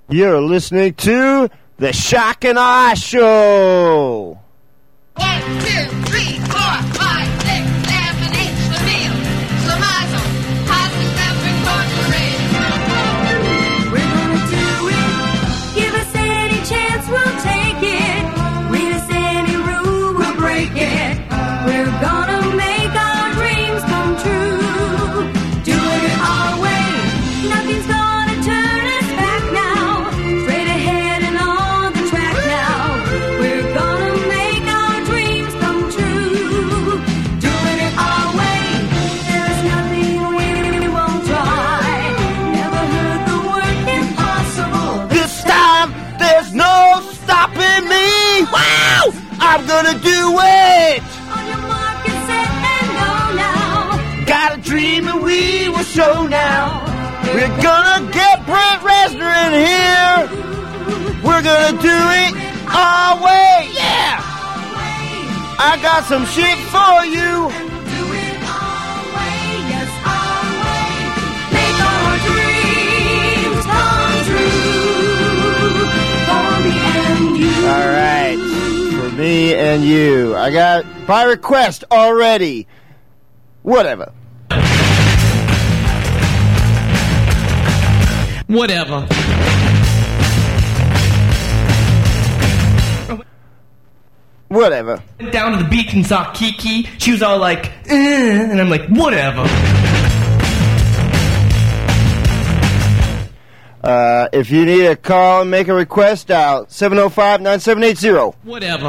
You're listening to The Shock and Awe Show. 1, 2, 3, 4, 5, 6, 7, 8, Schlemiel, Schlemazel, Hasenkamp, Incorporated. We're gonna do it. Give us any chance, we'll take it. Read us any rule, we'll break it. We're gonna make our dreams come true. Doing it our way. Nothing's gonna turn us back now. Straight ahead and on the track now. We're gonna make our dreams come true. Doing it our way. There's nothing we won't try. Never heard the word impossible. This time, there's no stopping me. Wow! I'm gonna do it. On your mark and set and go now. Got a dream and we will show now. We're gonna get Brent Reznor in here. We're gonna do it our way. Yeah! I got some shit for you. Do it our way, yes, our way. Make our dreams come true. For me and you. All right. For me and you. I got by request already. Whatever. Whatever. Whatever. Went down to the beach and saw Kiki. She was all like, and I'm like, whatever. If you need a call and make a request, dial 705-9780. Whatever.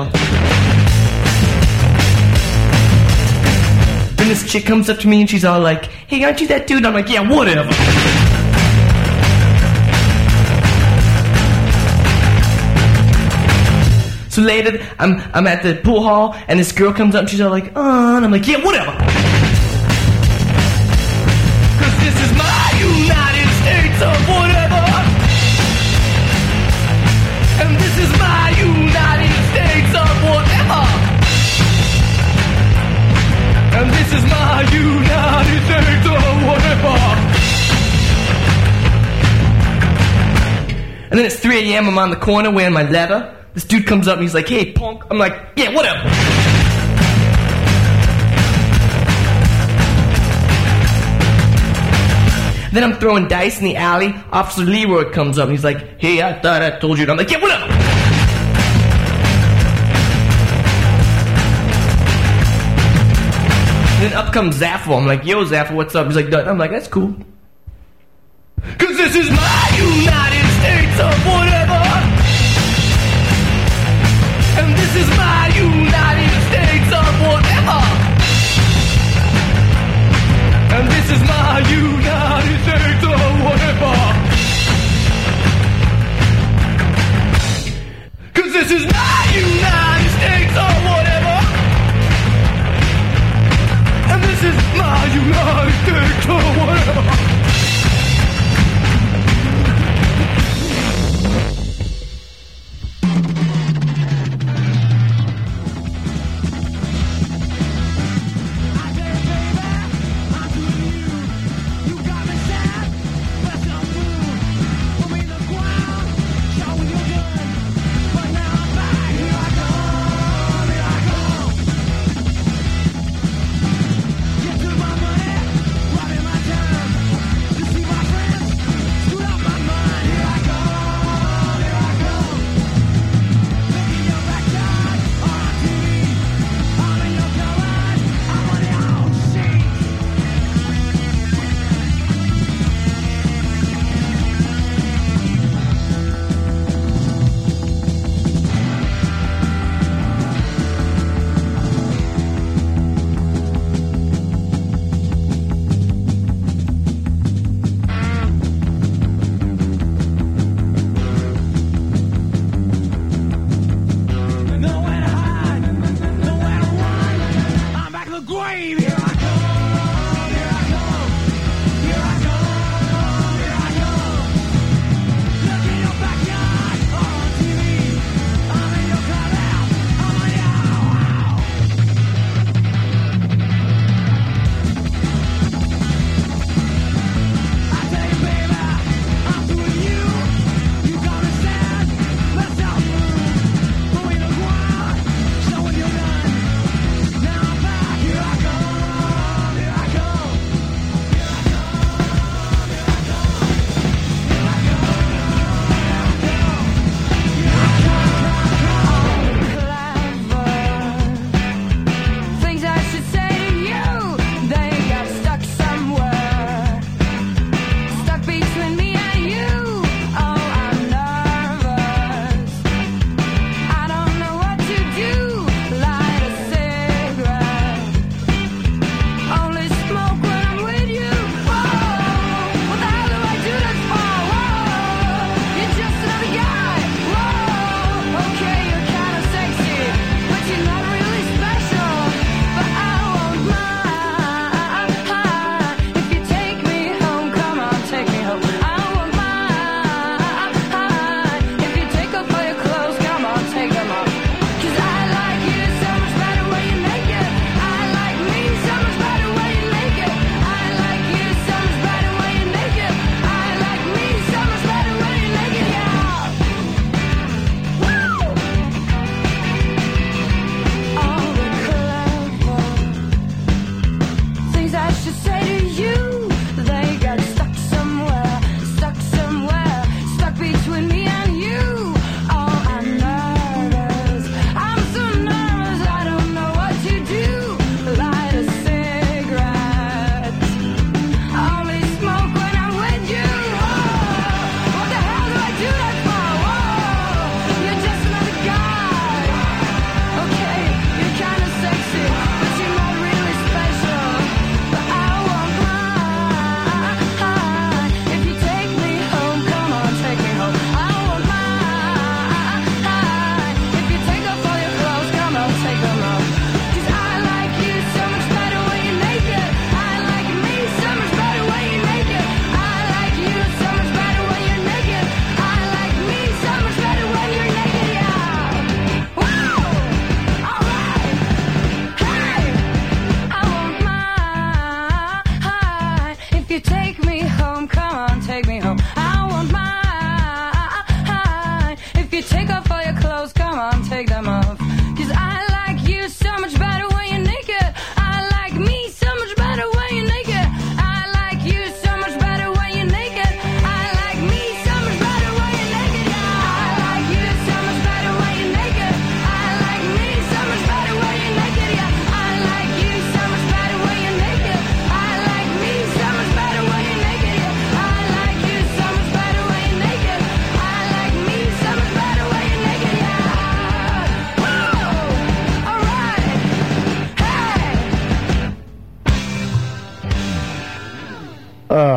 Then this chick comes up to me and she's all like, hey, aren't you that dude? I'm like, yeah, whatever. So later, I'm at the pool hall and this girl comes up and she's all like, and I'm like, yeah, whatever. Cause this is my United States of whatever. And this is my United States of whatever. And this is my United States of whatever. And then it's 3 a.m. I'm on the corner wearing my leather. This dude comes up and he's like, hey, punk. I'm like, yeah, whatever. Then I'm throwing dice in the alley. Officer Leroy comes up and he's like, hey, I thought I told you. And I'm like, yeah, whatever. Then up comes Zaffo. I'm like, yo, Zaffo, what's up? He's like, I'm like, that's cool. Cause this is my United States of whatever. And this is my United States of whatever. And this is my United States of whatever. Cause this is my United States of whatever. And this is my United States of whatever.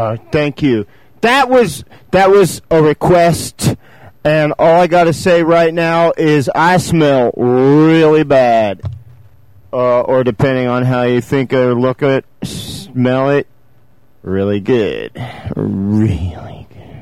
Thank you. That was a request, and all I got to say right now is I smell really bad. Or depending on how you think or look at it, smell it, really good. Really good.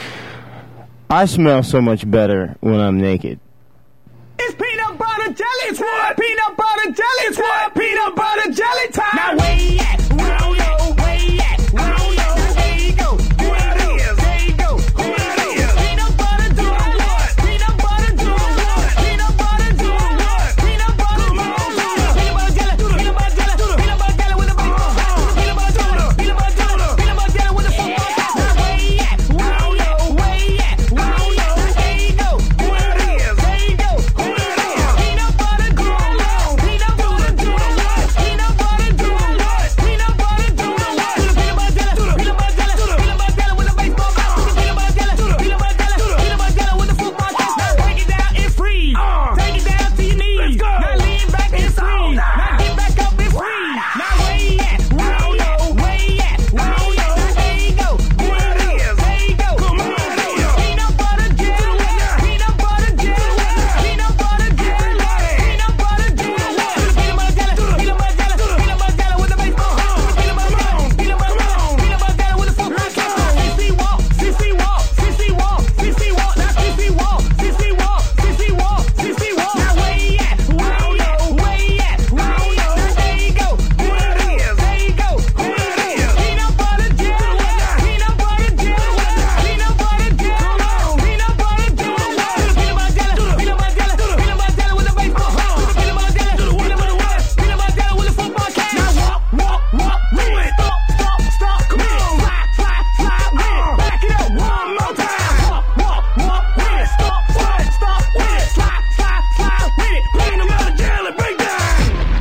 I smell so much better when I'm naked. It's peanut butter jelly. It's what? Peanut butter jelly. It's what? Peanut butter jelly time. Now where you at? Roll yo. Where you at? Roll yo. There you go. There you go. There you go. There you go. Peanut butter doing what? Peanut butter doing what? Peanut butter doing what? Peanut butter doing what? Peanut butter jelly. Peanut butter jelly. Peanut butter jelly with a baseball bat. Peanut butter jelly. Peanut butter jelly. Peanut butter jelly with a football bat. Now where you at? Roll yo. Where you at? Roll yo. There you go. There you go. Peanut butter doing what? Peanut butter doing what? Peanut butter doing what? Peanut butter doing what? Peanut butter jelly. Peanut butter jelly. Peanut butter jelly with a baseball bat. Peanut butter jelly. Peanut butter jelly. Peanut butter jelly with a football bat. Now take it down and freeze. Take it down to your knees. Now lean back and freeze. Now get back up and freeze. Now where you at? Roll yo. Where you at? Roll yo. There you go. There you go. Come on. Peanut butter jelly. Peanut butter jelly. Peanut butter jelly. Peanut butter jelly. Peanut butter jelly. Peanut butter jelly. Peanut butter jelly with a baseball bat. Peanut butter jelly. Peanut butter jelly. Peanut butter jelly with a football bat. Sissy walk. Sissy walk. Sissy walk. Sissy walk. Now sissy walk. Sissy walk. Sissy walk. Sissy walk. Now where you at? Roll yo. Where you at? Roll yo. There you go. There you go. Peanut butter jelly. Peanut butter jelly. Peanut butter jelly. Peanut butter jelly. Peanut butter jelly. Peanut butter jelly. Peanut butter jelly with a baseball bat. Peanut butter jelly. Peanut butter jelly. Peanut butter jelly with a football cap. Now walk, with it. Stop. Come on. Fly, with it. Back it up one more time. Walk, with it. Stop, with it. Fly, with it. Peanut butter jelly, break down.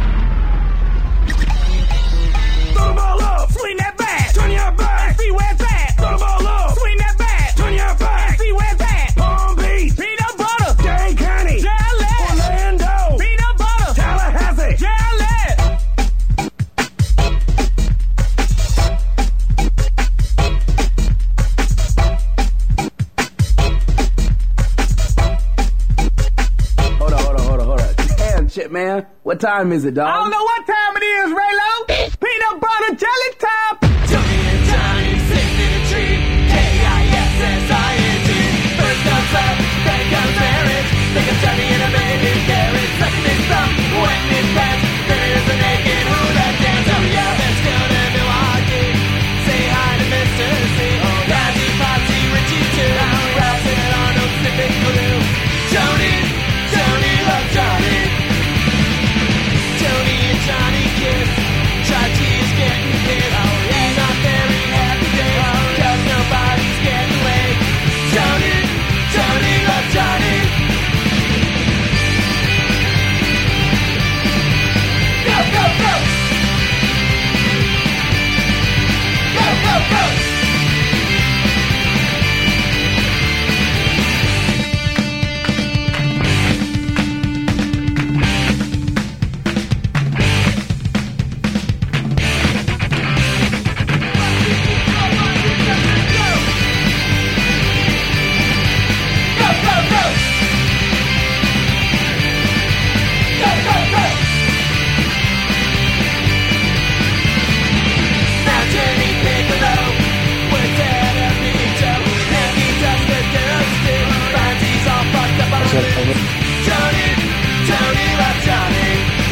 Throw the ball up, swing that bat. Turn your back, see where it's at. Throw the ball up, swing that bat. Turn your back, see where it's at. Palm Beach, peanut butter. Dane County, jelly. Orlando, peanut butter. Tallahassee, jelly. Hold on. Damn, shit, man. What time is it, dog? I don't know what time it is, Raylo. Peanut butter jelly time. Johnny and Johnny sitting in a tree. K-I-S-S-I-N-G. First comes love, then comes marriage. Think of Johnny and a baby carrot. Sucking his thumb when it pants. Then there's a naked hula dance. Oh yeah, let's go to Milwaukee. Say hi to Mr. C. Daddy, Potsy, Richie too. Ralph and Arnold sniffing glue. Joni loves Johnny. Joni and Johnny kiss. Chachi's getting hit. He's not very happy day. Cause nobody's getting laid. Joni loves Johnny. Go, go, go! Go, go, go! Johnny loves Johnny.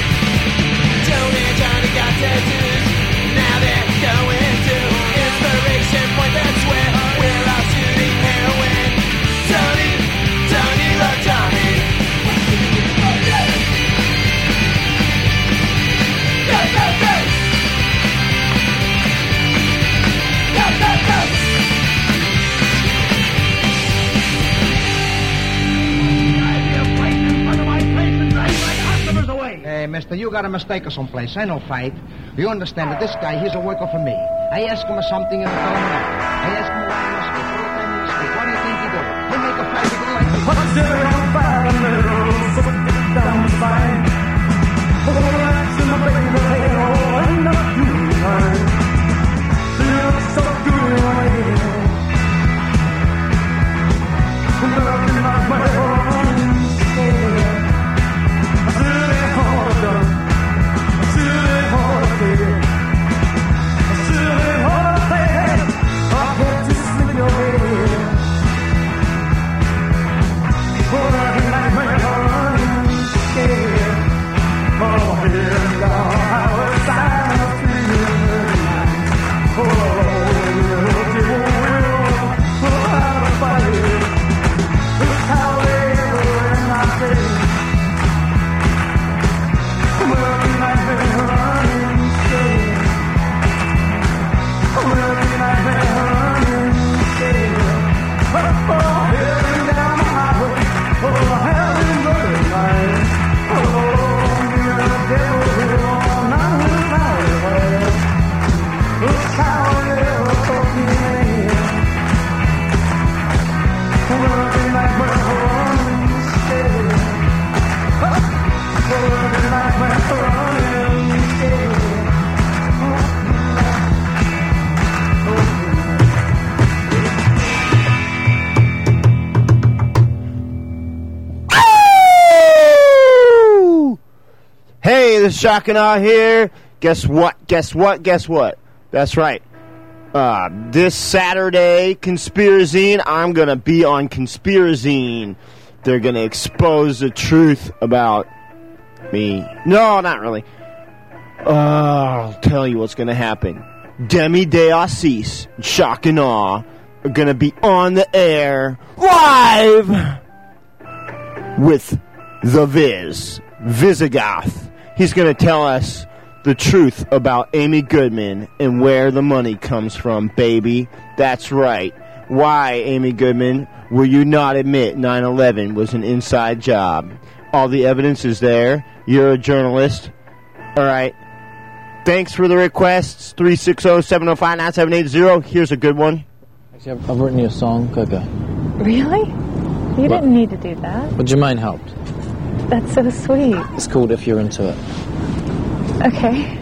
Johnny got tattoos. Now they're going to Inspiration Point. That's where we're all shooting heroin. Johnny loves Johnny. Go, go, go! Go, go, go! Hey, mister, you got a mistake or someplace. Ain't no fight. You understand that this guy, he's a worker for me. I ask him something and I tell him no. I ask him why he must speak. All the time he must speak. What do you think he do? He make a fight with the light. What's there on fire, little, so it down the spine. Oh, that's in my baby, oh, I'm not doing fine. You look so good. Hey, this is Shock and Awe here. Guess what? That's right. This Saturday, Conspirazine, I'm going to be on Conspirazine. They're going to expose the truth about me. No, not really. I'll tell you what's going to happen. Demi Deasis, Shock and Awe, are going to be on the air live with the Visigoth. He's going to tell us the truth about Amy Goodman and where the money comes from, baby. That's right. Why, Amy Goodman, will you not admit 9/11 was an inside job? All the evidence is there. You're a journalist. All right. Thanks for the requests. 360-705-9780. Here's a good one. Actually, I've written you a song, Gaga. Really? You didn't need to do that. Would you mind help? That's so sweet. It's called If You're Into It. Okay.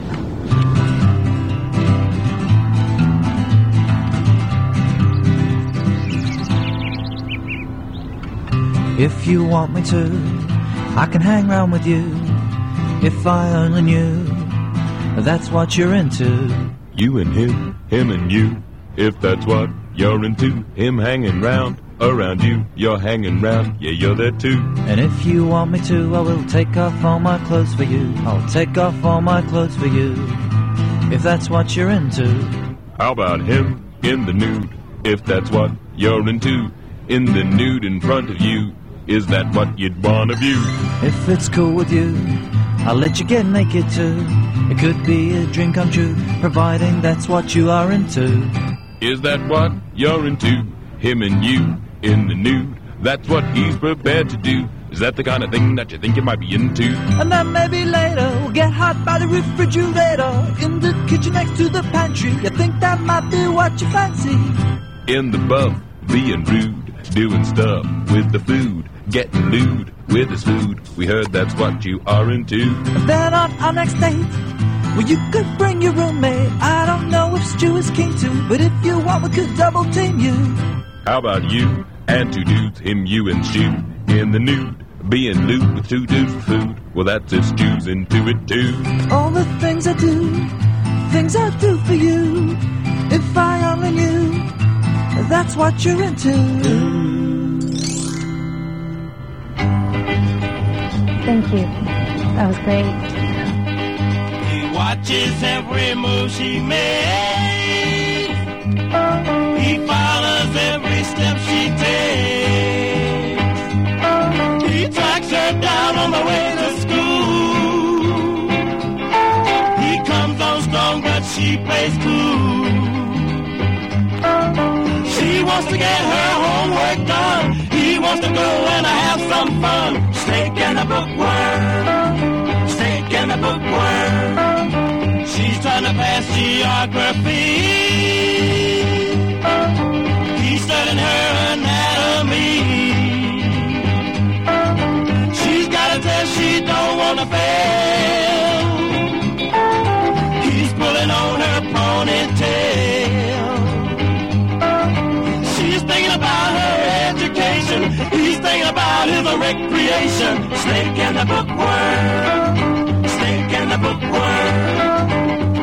If you want me to, I can hang round with you. If I only knew that's what you're into. You and him and you. If that's what you're into, him hanging round, around you, you're hanging round, yeah, you're there too. And if you want me to, I will take off all my clothes for you. I'll take off all my clothes for you. If that's what you're into. How about him in the nude? If that's what you're into, in the nude in front of you. Is that what you'd want to view? If it's cool with you, I'll let you get naked too. It could be a dream come true, providing that's what you are into. Is that what you're into? Him and you in the nude. That's what he's prepared to do. Is that the kind of thing that you think you might be into? And then maybe later we'll get hot by the refrigerator in the kitchen next to the pantry. You think that might be what you fancy? In the buff, being rude, doing stuff with the food. Getting lewd with his food. We heard that's what you are into. And then on our next date, well, you could bring your roommate. I don't know if Stu is keen to, but if you want, we could double team you. How about you and two dudes, him, you, and Stu, in the nude, being lewd with two dudes for food? Well, that's if Stu's into it too. All the things I do for you. If I only knew that's what you're into. Thank you. That was great. He watches every move she makes. He follows every step she takes. He tracks her down on the way to school. He comes on strong, but she plays cool. She wants to get her homework done. He wants to go and have some fun. Snake and a bookworm. Snake and a bookworm. She's trying to pass geography. He's studying her anatomy. She's got a test she don't want to fail. He's pulling on her ponytail. She's thinking about her education. He's thinking about his recreation. Snake and the bookworm. Snake and the bookworm.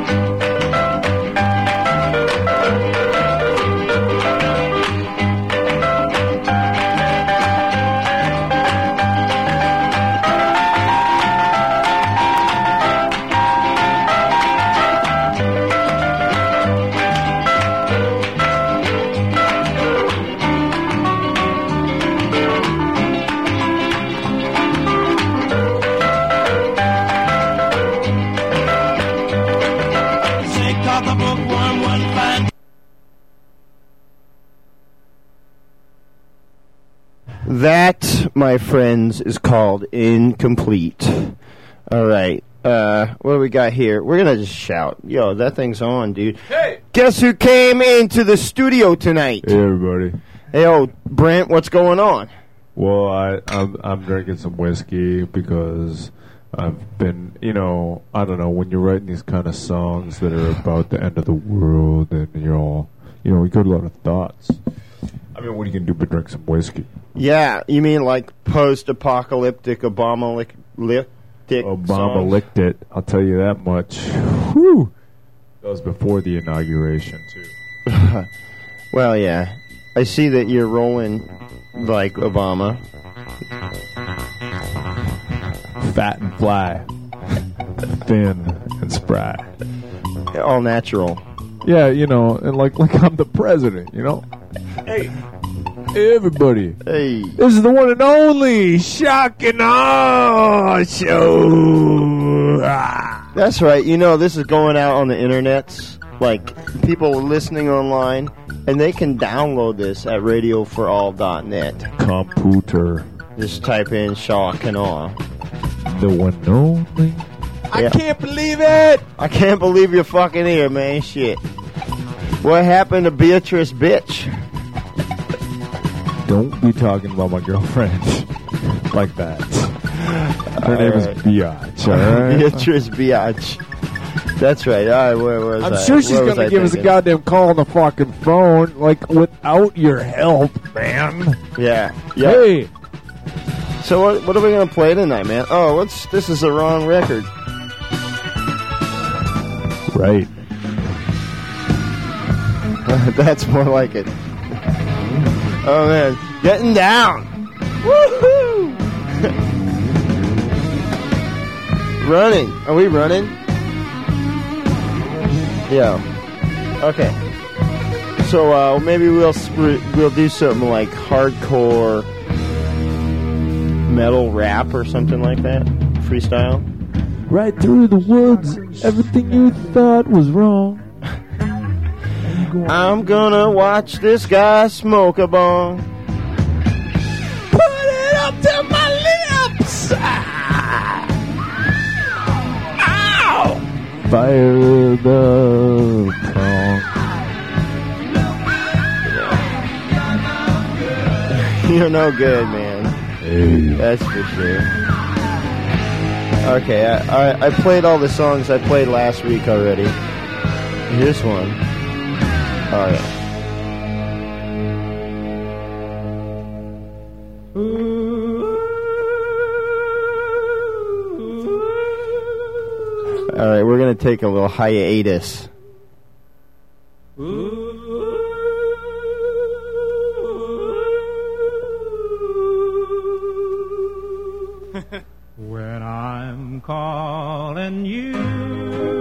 That, my friends, is called Incomplete. All right. What do we got here? We're going to just shout. Yo, that thing's on, dude. Hey! Guess who came into the studio tonight? Hey, everybody. Hey, Brent, what's going on? Well, I'm drinking some whiskey because I've been, I don't know, when you're writing these kind of songs that are about the end of the world and you're all, you got a lot of thoughts. I mean, what are you going to do but drink some whiskey? Yeah, you mean like post-apocalyptic Obama-lictic dick Obama songs. licked it. I'll tell you that much. Whew. That was before the inauguration, too. Well, yeah. I see that you're rolling like Obama. Fat and fly. Thin and spry. All natural. Yeah, you know, and like I'm the president, you know? Hey, everybody. Hey. This is the one and only Shock and Awe Show. Ah. That's right. You know, this is going out on the internets. Like, people are listening online, and they can download this at radioforall.net. Computer. Just type in Shock and Awe. The one and only. Yeah. I can't believe it! I can't believe you're fucking here, man. Shit. What happened to Beatrice Bitch? Don't be talking about my girlfriend like that. Her name is Biatch, alright? Beatrice Biatch. That's right. All right, where was I'm I? sure she's Where was going I to give us a thinking? goddamn call on the fucking phone, like, without your help, man. Yeah. Hey! So what are we going to play tonight, man? Oh, this is the wrong record. Right. That's more like it. Oh, man. Getting down. Woohoo! Running. Are we running? Yeah. Okay. So maybe we'll do something like hardcore metal rap or something like that. Freestyle. Right through the woods, everything you thought was wrong. I'm gonna watch this guy smoke a bong. Put it up to my lips! Ow! Fire the prong. You're no good, man. Hey. That's for sure. Okay, I played all the songs I played last week already. Here's one. Oh, yeah. All right, we're going to take a little hiatus. When I'm calling you,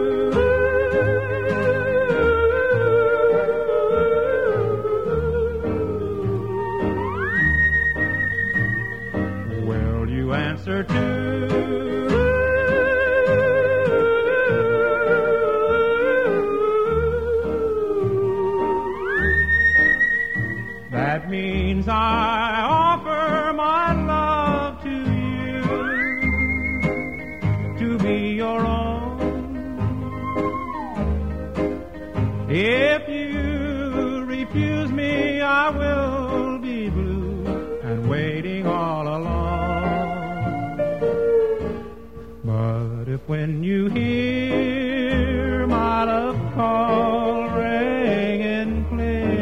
will you answer That means I offer my love to you, to be your own. If you refuse me, I will be blue and waiting all alone. But if when you hear my love call ringing clear,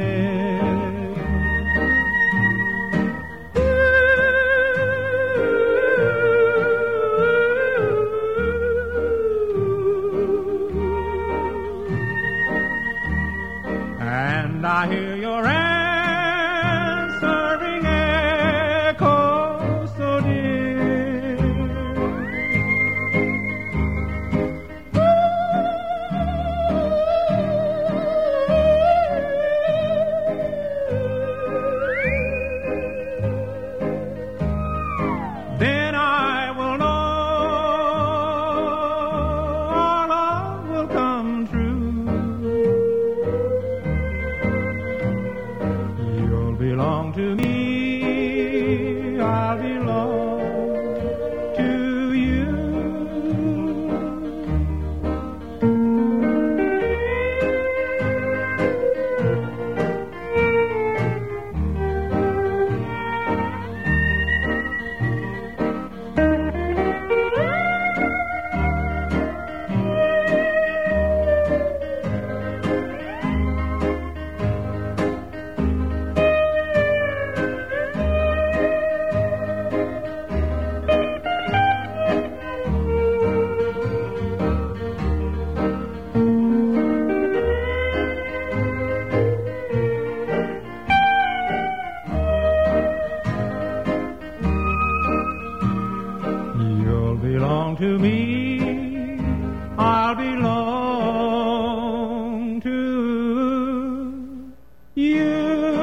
and I hear your answering echo so dear, to me, I'll belong to you.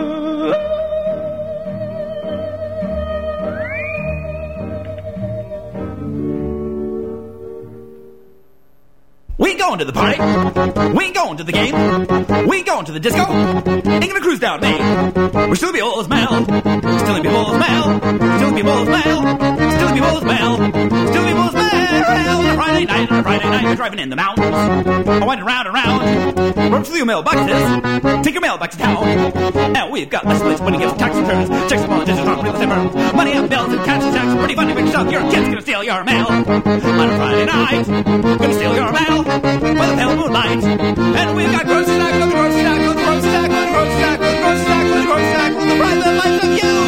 We ain't going to the party. We ain't going to the game. We ain't going to the disco. Ain't gonna cruise down Main. We're still people's Mel. Still people's Mel. Still people's Mel. Still people's Mel. Still people's Mel. On a Friday night, we're driving in the mountains. I went around and round. Run through your mailboxes. Take your mail back to town. And we've got less place when it gets tax returns. Checks and politicians on real estate firms. Money and bills and cash and checks. Pretty funny when yourself, your kid's gonna steal your mail. On a Friday night, gonna steal your mail. By the pale moonlight. And we've got grocery stack, with the grocery stack, with the grocery stack, with the grocery stack, with the grocery stack, with the grocery stack, with the private lives of you.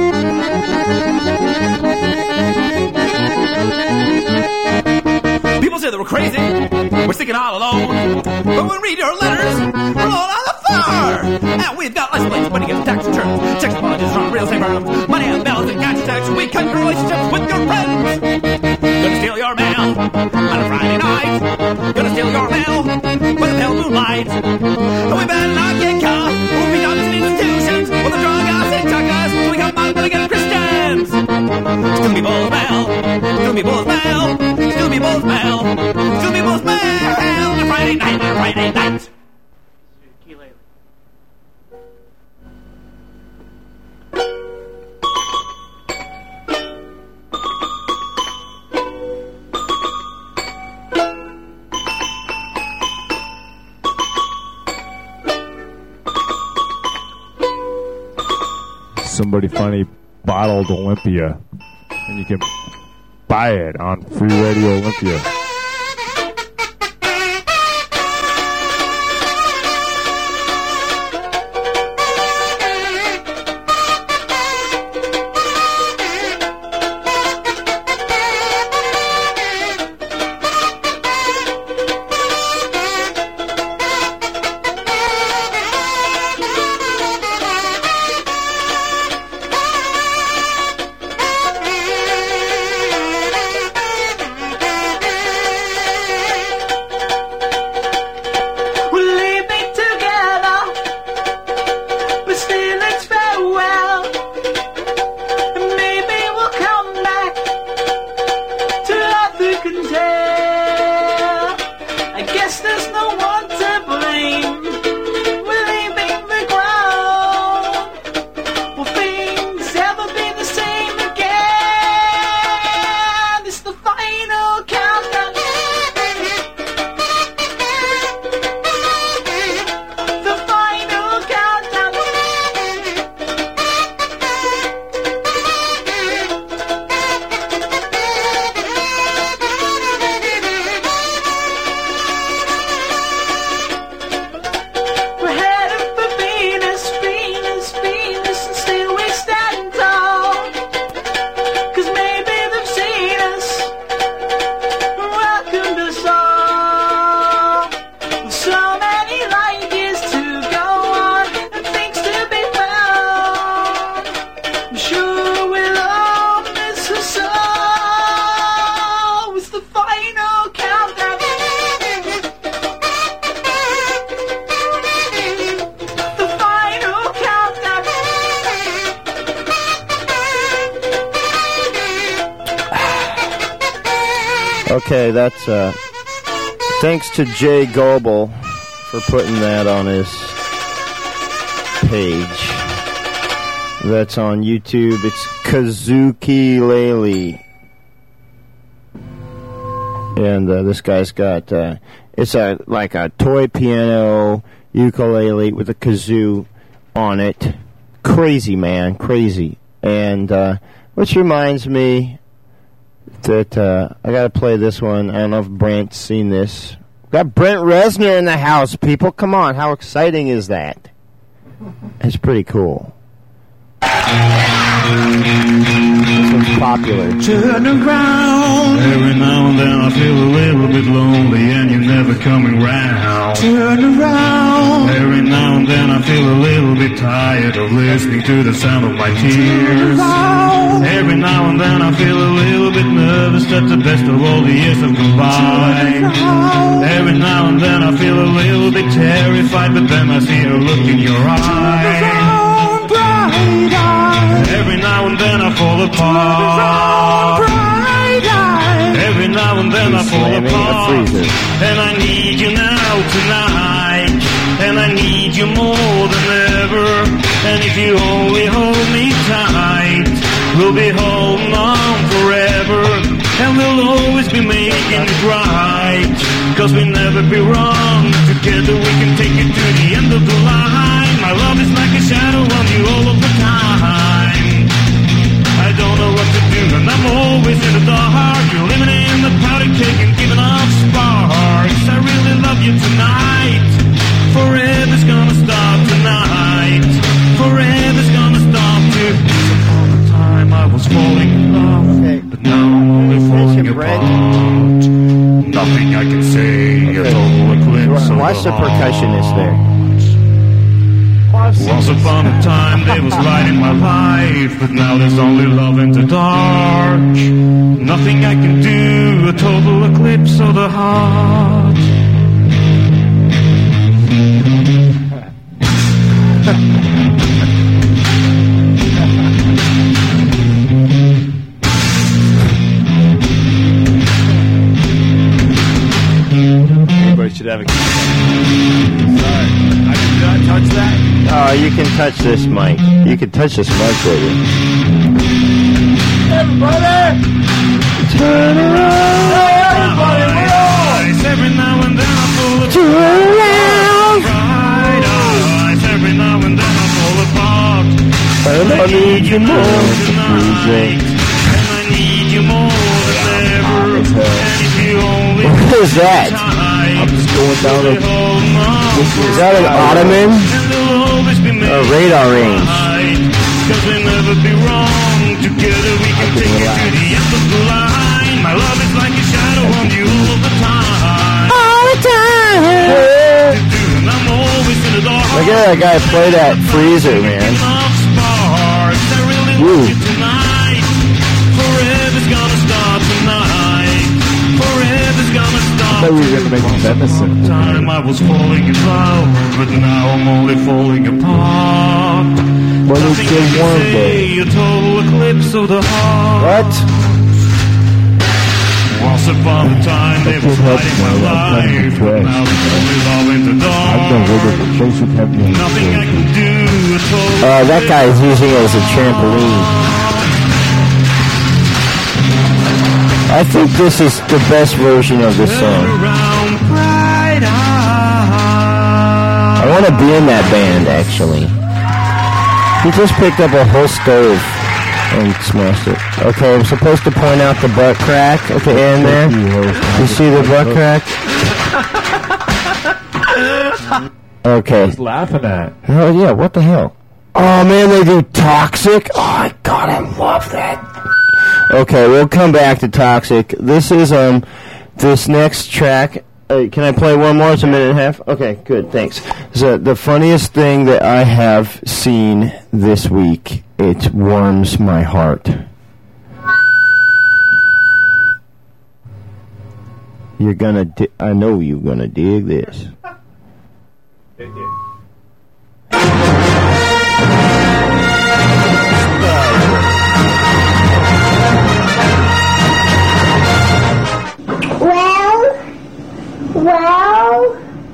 People say that we're crazy, we're sticking all alone. But when we read your letters, we're all on the floor. And we've got less place when you get tax returns. Checks and politicians from real estate firms. Money and bells and cash checks. We cut your relationships with your friends. Gonna steal your mail on a Friday night. Gonna steal your mail by the pale moonlight. And we better not get caught. We'll be doctors and institutions. With the drug us and chuck us. So we come out and get Christians. Still people's mail. Still people's mail. Still people's mail. Still people's mail on a Friday night. On a Friday night. Somebody finally bottled Olympia, and you can buy it on Free Radio Olympia. Okay, that's thanks to Jay Goebel for putting that on his page. That's on YouTube. It's Kazuki Lele. And this guy's got it's like a toy piano ukulele with a kazoo on it. Crazy, man, crazy. And which reminds me that I gotta play this one. I don't know if Brent's seen this. We got Brent Reznor in the house, people. Come on, how exciting is that? It's pretty cool. This one's popular. Turn around. Every now and then I feel a little bit lonely and you're never coming round. Turn around. Every now and then I feel a little bit tired of listening to the sound of my tears. Every now and then I feel a little bit nervous honest at the best of all the years have gone by. Every now and then I feel a little bit terrified, but then I see a look in your eye. Every now and then I fall apart. Every now and then I fall apart. And I need you now tonight. And I need you more than ever. And if you only hold me tight, we'll be holding on forever. And we'll always be making it right. Cause we'll never be wrong. Together we can take it to the end of the line. My love is like a shadow on you all of the time. I don't know what to do and I'm always in the dark. You're living in the powder cake and giving off sparks. I really love you tonight. Forever's gonna stop tonight. Forever's gonna stop too. All the time I was falling in love, but now I'm only falling apart. Nothing I can say, a total eclipse of Watch the heart. percussionist there. Once upon a time there was light in my life, but now there's only love in the dark. Nothing I can do, a total eclipse of the heart. Everybody should have a Sorry, I did not touch that. Oh, you can touch this mic. You can touch this mic with you. Everybody! Turn around! Hey, everybody, we're on! Every now and then I fall apart. Turn around! Bright eyes. Every now and then I fall apart. And I need you more tonight. And I need you more than ever. And if you only What is that? I'm just going down a... Is that an ottoman? A radar range. Cause we'll never be wrong. Together we can take it to the end of the line. My love is like a shadow on you all the time. All the time. And I'm always in the dark. Look at that guy play that freezer, man. Woo. Tonight, forever's gonna start tonight. Forever's gonna stop. I thought we were gonna make venison. Time I was falling in love, but now I'm only falling apart. Well, it's Nothing just I warm can day. say, a total eclipse of the heart. What? Once upon a time, there was light in my life, but now there's only love in the I've done dark. with it. They should have me. Nothing I can do, a total That guy is using it as a trampoline. I think this is the best version of this song. I want to be in that band, actually. He just picked up a whole stove and smashed it. Okay, I'm supposed to point out the butt crack at the end there. You see the butt crack? Okay. What's laughing at? Oh, yeah, what the hell? Oh, man, they do Toxic? Oh, my God, I love that. Okay, we'll come back to Toxic. This is, this next track. Can I play one more? It's a minute and a half? Okay, good, thanks. So, the funniest thing that I have seen this week, it warms my heart. You're gonna, I know you're gonna dig this. Well,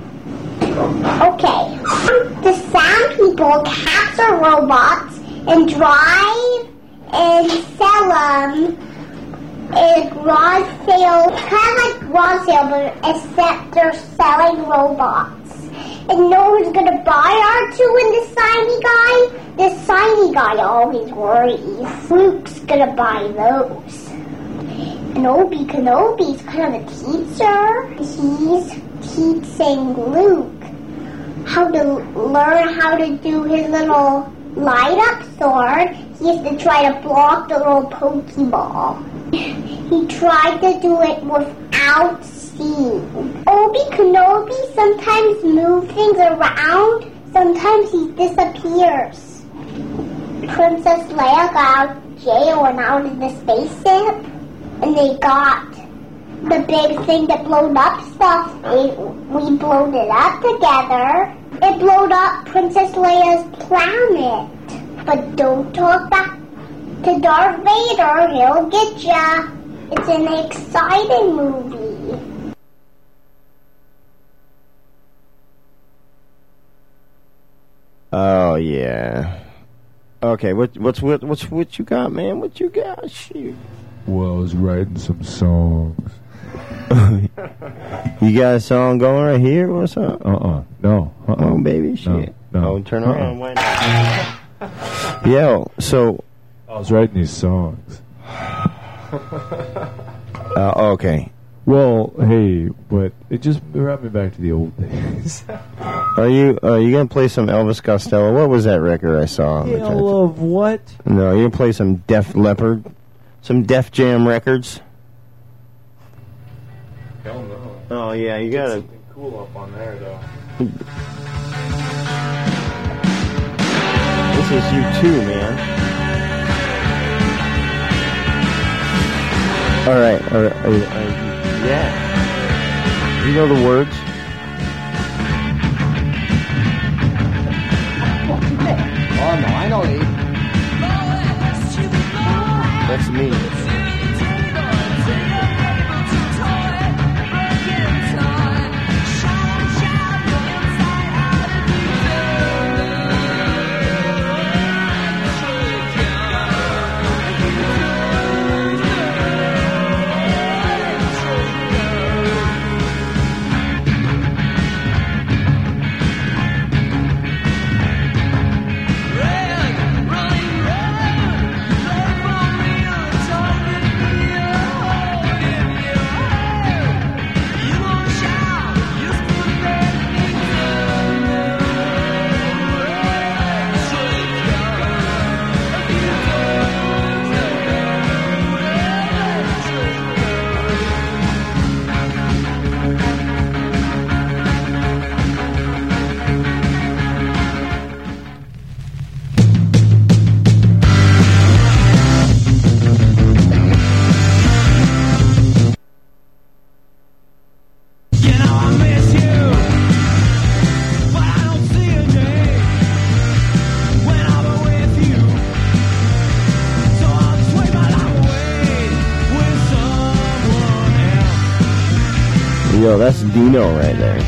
okay. The sound people capture robots and drive and sell them in garage sale, kind of like garage sale, but except they're selling robots. And no one's gonna buy R2 and the shiny guy. The shiny guy always worries. Luke's gonna buy those. And Obi-Kenobi's kind of a teacher. He's teaching Luke how to learn how to do his little light-up sword. He has to try to block the little Pokeball. He tried to do it without seeing. Obi-Kenobi sometimes moves things around. Sometimes he disappears. Princess Leia got out of jail and out in the spaceship. and they got the big thing that blowed up stuff. We blowed it up together. It blowed up Princess Leia's planet. But don't talk back to Darth Vader. He'll get ya. It's an exciting movie. Oh yeah. Okay, what you got, man? What you got? Shoot. Well, I was writing some songs. You got a song going right here? What's up? No. Oh, baby, shit. No. Oh, turn around. Why not? Yo, so I was writing these songs. Okay. Well, hey, but it just brought me back to the old days. Are you gonna play some Elvis Costello? What was that record I saw? Hell of what? No, you gonna play some Def Leppard, some Def Jam records? Hell no. Oh yeah, you gotta something cool up on there though. This is you too, man. All right. Yeah. You know the words? Oh no, I know these. That's me. Yo, that's Dino right there.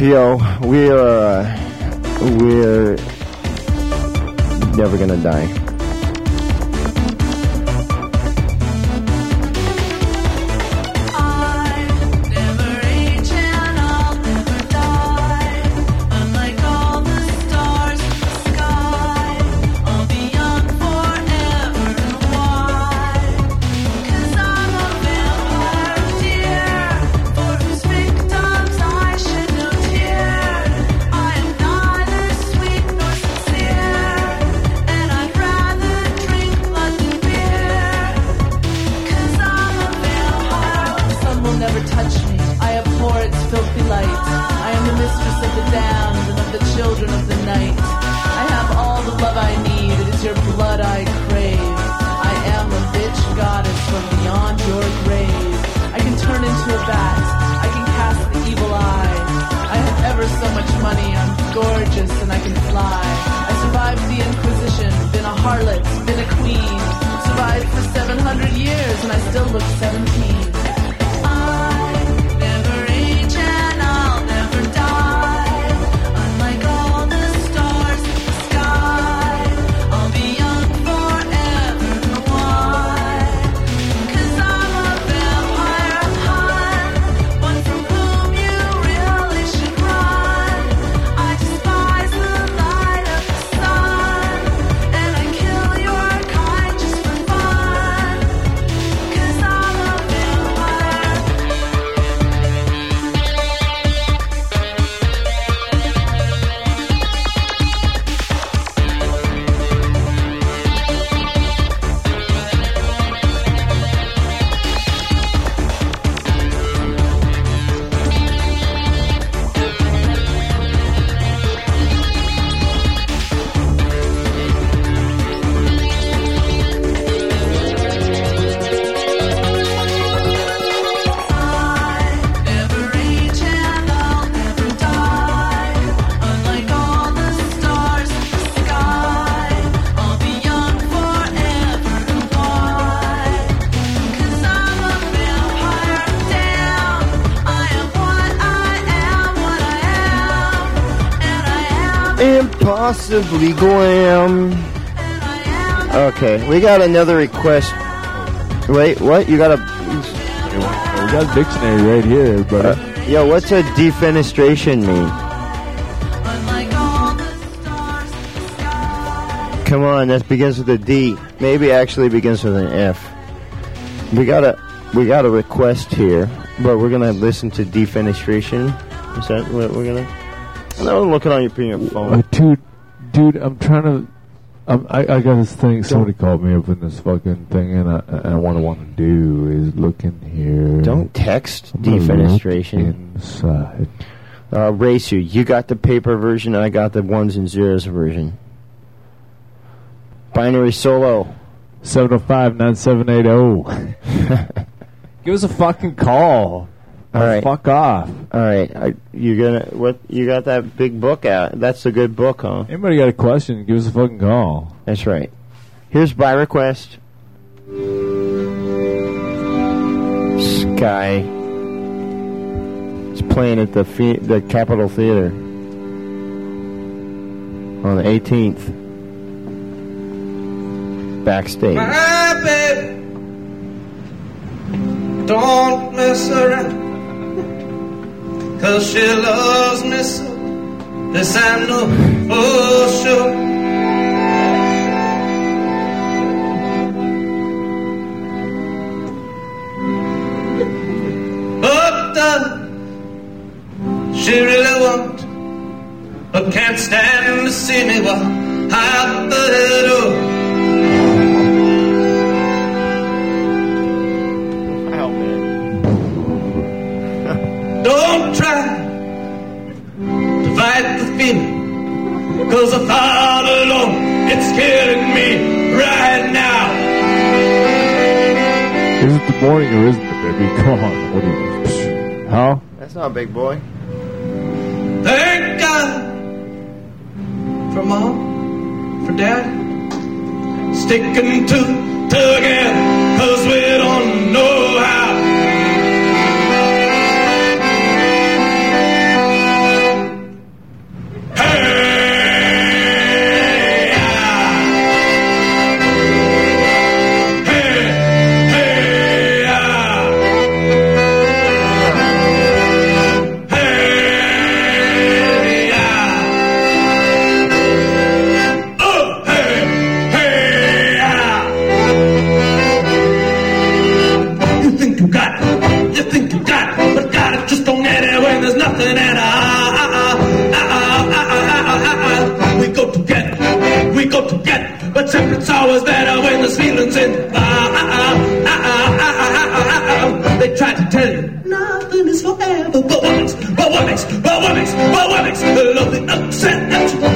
Yo, we're never gonna die. Impossibly glam. Okay, we got another request. Wait, what? You got a... We got a dictionary right here, but... yo, what's a defenestration mean? Come on, that begins with a D. Maybe actually begins with an F. We got a request here, but we're gonna listen to defenestration. Is that what we're gonna... No, I'm looking on your phone. Dude, I'm trying to... I got this thing. Somebody called me up in this fucking thing, and what I want to do is look in here. Don't text defenestration. Inside. Racer, you got the paper version. I got the ones and zeros version. Binary Solo. 705-9780. Give us a fucking call. All right. Fuck off. All right. You got that big book out. That's a good book, huh? Anybody got a question, give us a fucking call. That's right. Here's by request. Sky. It's playing at the Capitol Theater on the 18th. Backstage. My baby, don't mess around, 'cause she loves me so. This I know for sure. But she really won't, but can't stand to see me walk out the door. Don't try to fight the feeling, 'cause the thought alone, it's killing me right now. Is it the morning or isn't it, baby? Come on. What are you... How? That's not a big boy. Thank God for Mom, for Dad, sticking together, 'cause we don't know how.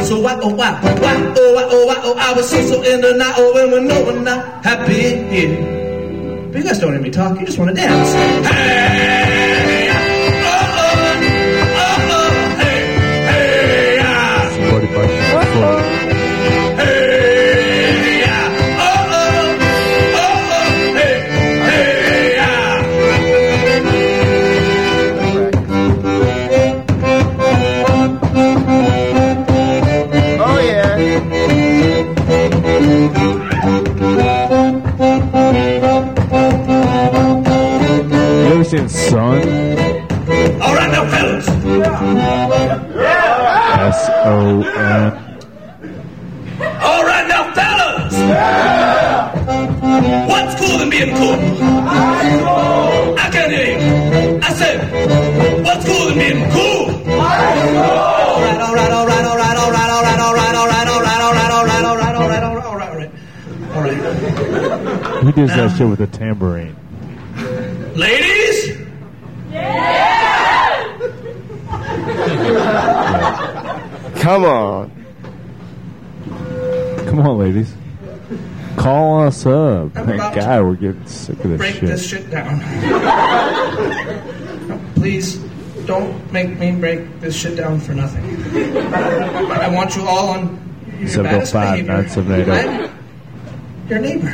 so why, oh, why, why, oh, why, oh, why, oh, I was so in the night, oh, when we know we're not happy here. But you guys don't hear me talk, you just want to dance. Hey, oh, oh, oh, hey, hey, ah. Hey, ah, oh, oh, hey, hey, ah. Oh yeah. You ever seen Son? All right now, fellas. S-O-N. All right now, fellas. What's cool than being cool? I can't hear you. I said, what's cool than being cool? All right, all right, all right, all right, all right, all right, all right, all right, all right, all right, all right, all right, all right, all right, all right, all right. Who does that shit with a tambourine? Ladies? Come on. Come on, ladies. Call us up. I'm Thank about God, we're getting sick of this Break shit. this shit down. No, please, don't make me break this shit down for nothing. I want you all on your baddest 705 behavior. I'm your neighbor.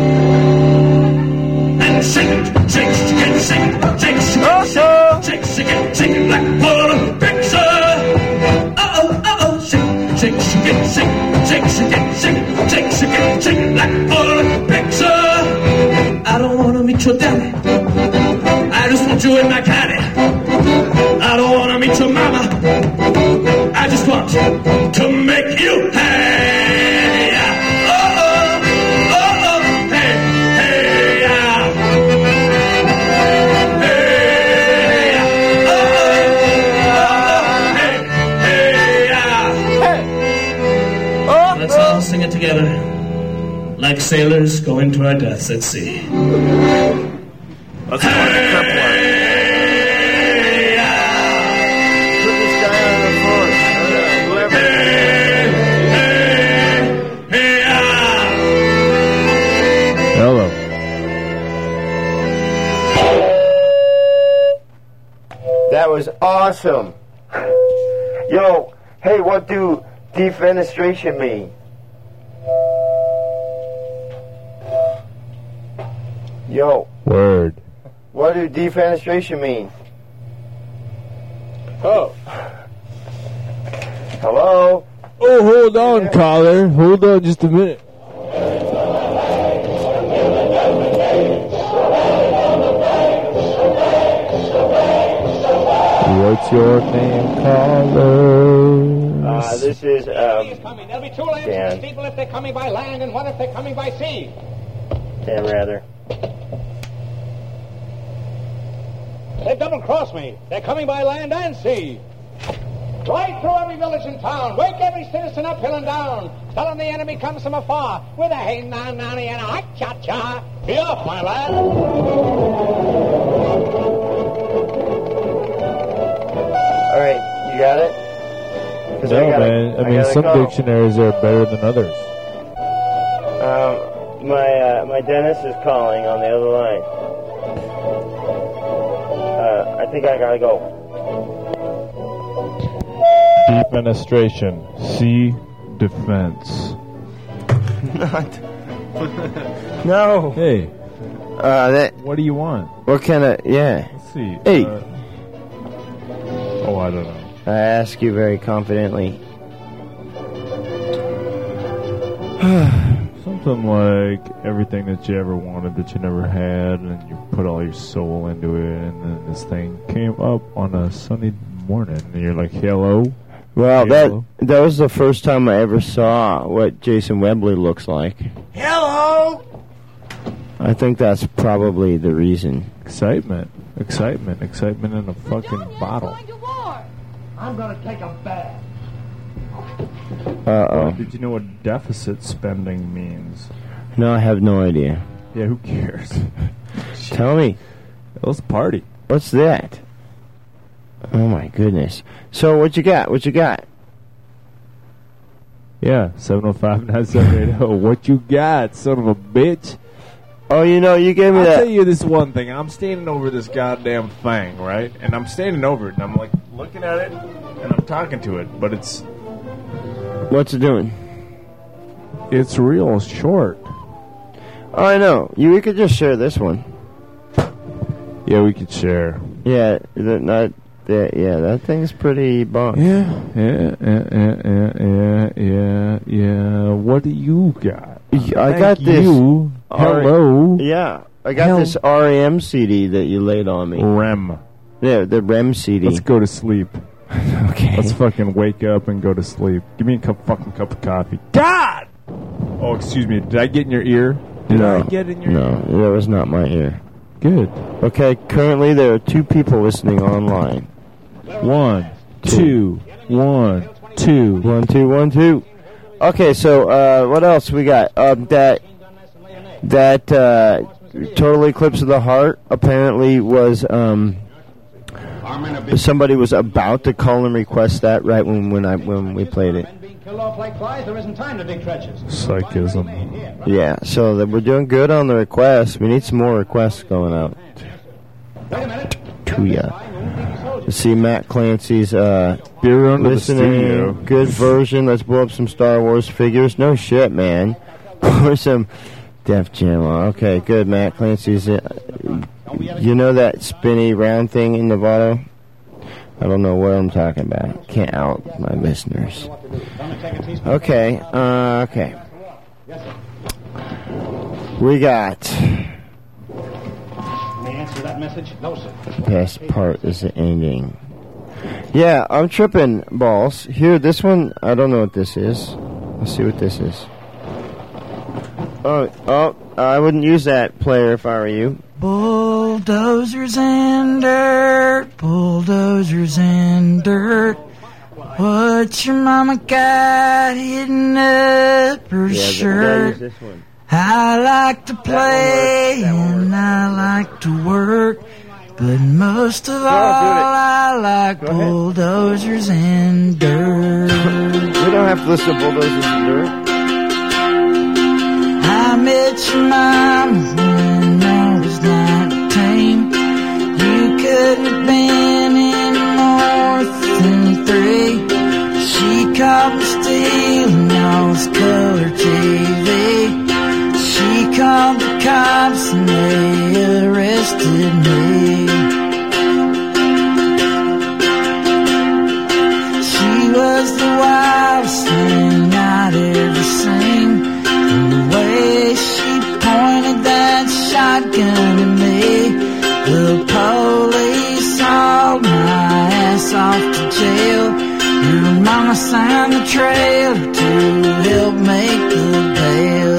And shake it, shake it, shake it, shake it, shake it, shake it, shake it like a picture. Uh-oh, shake it, shake it, shake it, shake it, shake it, shake it, shake it, shake it like a picture. I don't wanna meet your daddy. I just want you in my caddy. I don't wanna meet your mama. I just want to make you happy. Let's all sing it together, like sailors going to our deaths at sea. Let's Hello. That was awesome. Yo, hey, what do defenestration mean? Yo. Word. What do defenestration mean? Oh. Hello? Oh, hold on, caller. Hold on just a minute. What's your name, caller? This is, coming. There'll be two lands Dan. for these people if they're coming by land and one if they're coming by sea. Dan Rather. They double-crossed me. They're coming by land and sea. Right through every village and town. Wake every citizen up, hill and down. Tell them the enemy comes from afar with a hey-na-na-ni and a hi-cha-cha. Be off, my lad. All right, you got it? 'Cause No, gotta- man. I mean, gotta some go. dictionaries are better than others. My dentist is calling on the other line. I think I gotta go. Defenestration. C. Defense. Not. No. Hey. That. What do you want? What kind of? Yeah. Let's see. Hey. Oh, I don't know. I ask you very confidently. Something like everything that you ever wanted that you never had, and you put all your soul into it, and then this thing came up on a sunny morning, and you're like, hello? Well, Hello? that was the first time I ever saw what Jason Webley looks like. Hello! I think that's probably the reason. Excitement. Excitement in a fucking bottle. I'm going to take a bath. Uh-oh. Did you know what deficit spending means? No, I have no idea. Yeah, who cares? Tell me. Let's party. What's that? Oh, my goodness. So, what you got? What you got? Yeah, 705-9780. What you got, son of a bitch? Oh, you know, you gave me I'll that. tell you this one thing. I'm standing over this goddamn thing, right? And I'm standing over it, and I'm like looking at it, and I'm talking to it, but it's What's it doing? It's real short. Oh, I know. We could just share this one. Yeah, we could share. Yeah, that thing's pretty bomb. Yeah. What do you got? I got this. Hello. Yeah, I got this REM CD that you laid on me. REM. Yeah, the REM CD. Let's go to sleep. Okay. Let's fucking wake up and go to sleep. Give me a fucking cup of coffee. God! Oh, excuse me. Did I get in your ear? Did I get in your ear? No, that was not my ear. Good. Okay, currently there are 2 people listening online. 1, 2, 1, 2. 1, 2, 1, 2. Okay, so what else we got? That Total Eclipse of the Heart apparently was somebody was about to call and request that right when we played it. Killed off like flies, there isn't time to dig trenches. Psychism. Yeah, so we're doing good on the requests. We need some more requests going out to ya. Let's see Matt Clancy's Beer under the studio. Good version. Let's blow up some Star Wars figures. No shit, man. Or some Def Jam. Okay, good. Matt Clancy's. You know that spinny round thing in Nevada? I don't know what I'm talking about. Can't out my listeners. Okay. Okay. We got. May I answer that message? No, sir. Best part is the ending. Yeah, I'm tripping balls. Here, this one, I don't know what this is. Let's see what this is. Oh, I wouldn't use that player if I were you. Bulldozers and dirt, bulldozers and dirt. What your mama got hidden up her shirt? This one. I like to play and I like to work, but most of all I like bulldozers and dirt. We don't have to listen to bulldozers and dirt. I met your mama when I was 19. You couldn't have been any more than 3. She caught me stealing y'all's color TV. She called the cops and they arrested me. She was the wildest thing I'd ever seen. The way she pointed that shotgun at me, the police hauled my ass off to jail. Your mama signed the trailer to help make the bail.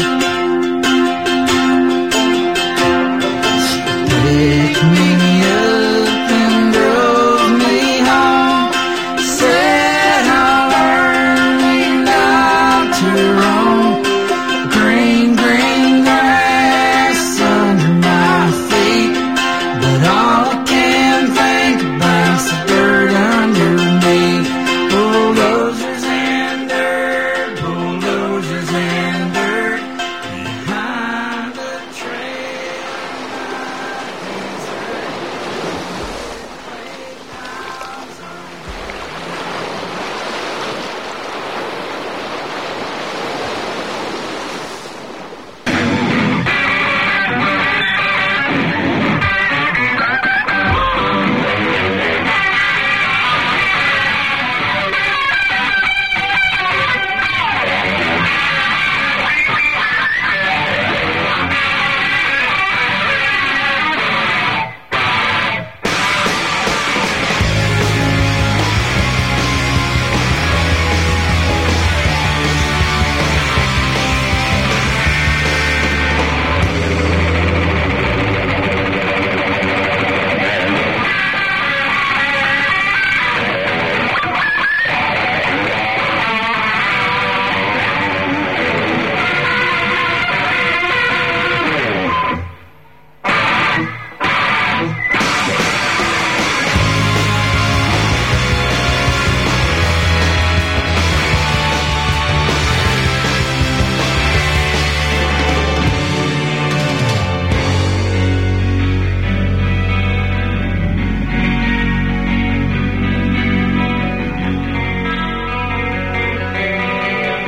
Picked me up and drove me home. Said I'll learn not to roam. Green, green grass under my feet, but all I can think about's the dirt underneath. Bulldozers and dirt, bulldozers and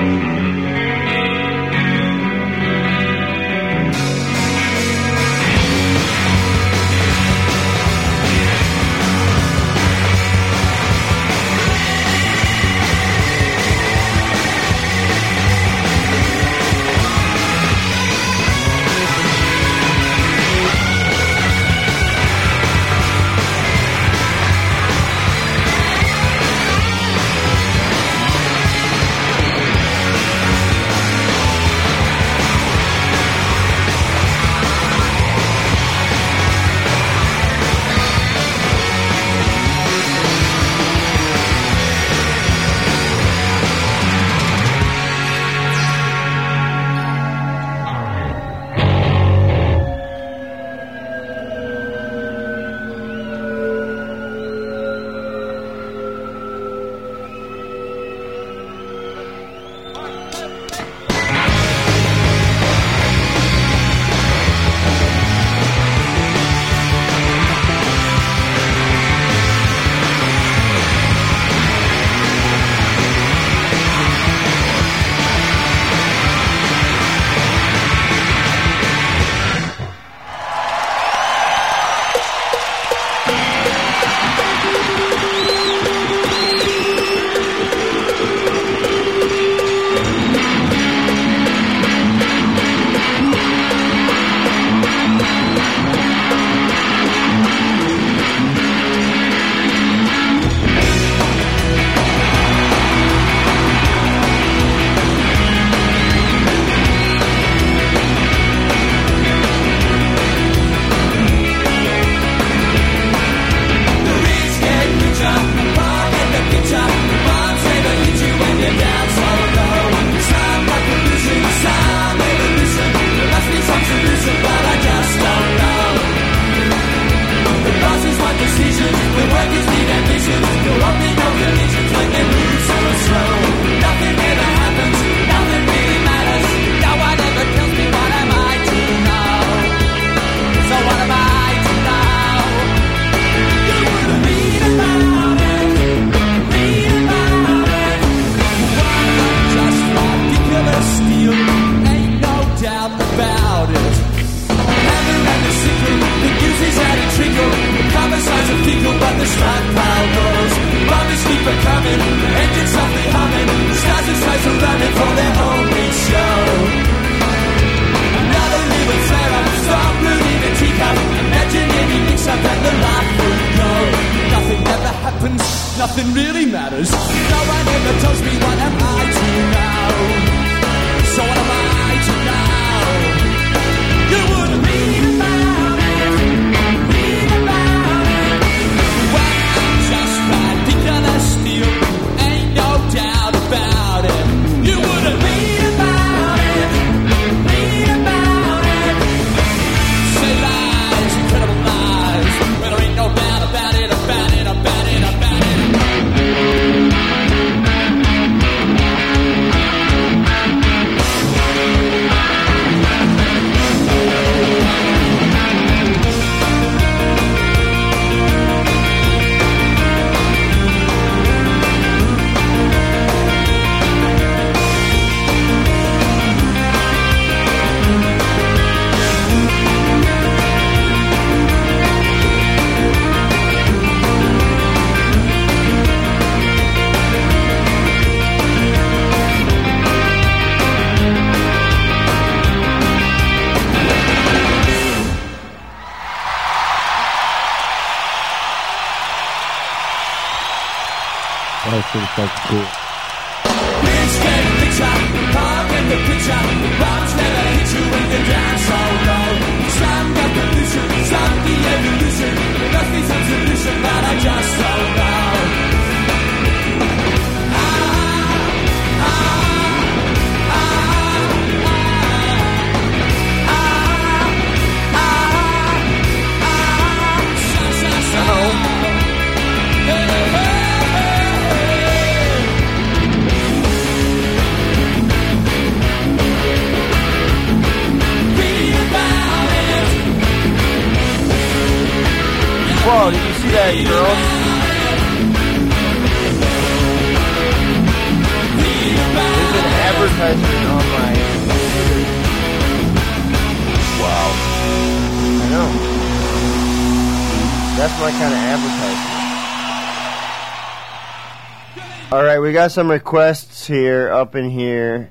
Nothing really matters. No one ever tells me what am I to now. So what am I to now? You wouldn't read about it. Read about it. Well, I'm just ridiculous still. Ain't no doubt about it. You wouldn't read about it. Read about it. Say lies, incredible lies. Well, there ain't no doubt about it, about it, about it, about it. I think that's cool. Bitch, get a picture, pop in the picture. Bombs never hit you when you dance so low. Some got pollution, some the evolution. There must be some solution, but I just don't know. Whoa, did you see that, girl? There's an president on my computer. Wow. I know. That's my kind of advertising. All right, we got some requests here, up in here.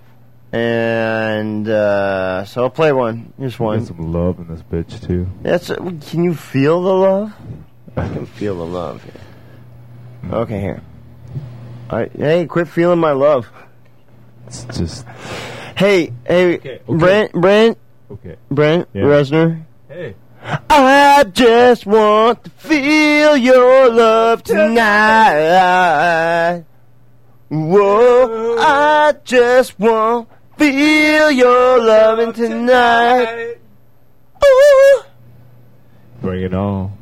And so I'll play one. Here's one. Got some love in this bitch, too. Can you feel the love? I can feel the love here. Okay, here. All right, hey, quit feeling my love. It's just... Hey, Okay. Brent, Okay. Brent Yeah. Resner. Hey. I just want to feel your love tonight. Whoa, I just want to feel your loving tonight. Ooh. Bring it on.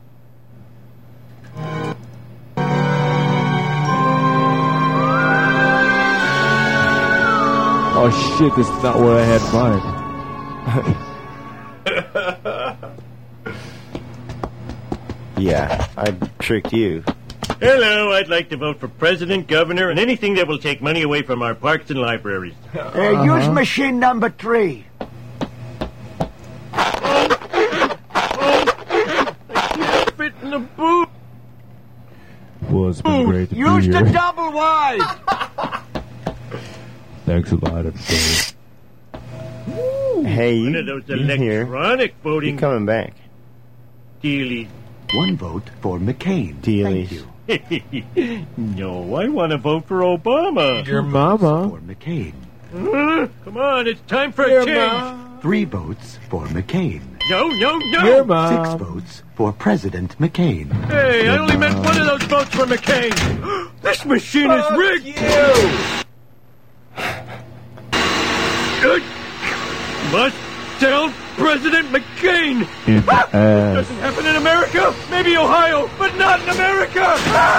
Oh shit, this is not what I had in mind. Yeah, I tricked you. Hello, I'd like to vote for president, governor, and anything that will take money away from our parks and libraries. Use machine number 3. Fit in the boot. Well, it's been great to be Use the here. double wide. Thanks a lot, everybody. Hey, One of those you here. electronic voting You coming back. dealies. One vote for McCain. Dealies. No, I want to vote for Obama. Your mama. For McCain. Come on, it's time for a change. 3 votes for McCain. No. Your mom. 6 votes for President McCain. Hey, I only meant one of those votes for McCain. This machine is rigged. Must tell President McCain. In the ass. Doesn't happen in America. Maybe Ohio, but not in America.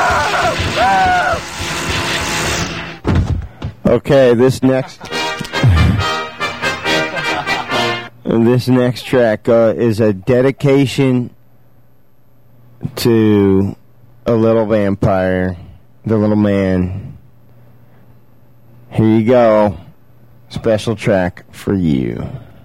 Okay, this next track is a dedication to a little vampire, the little man. Here you go. Special track for you.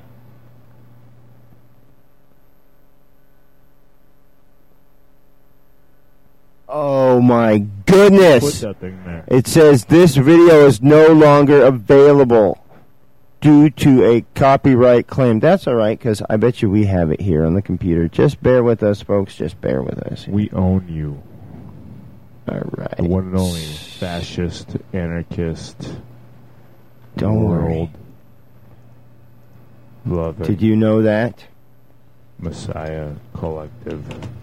Oh my goodness. Put that thing there. It says this video is no longer available due to a copyright claim. That's all right, because I bet you we have it here on the computer. Just bear with us, folks. Just bear with us. We own you. All right. The one and only fascist, anarchist. Don't worry. Love it. Did you know that? Messiah Collective.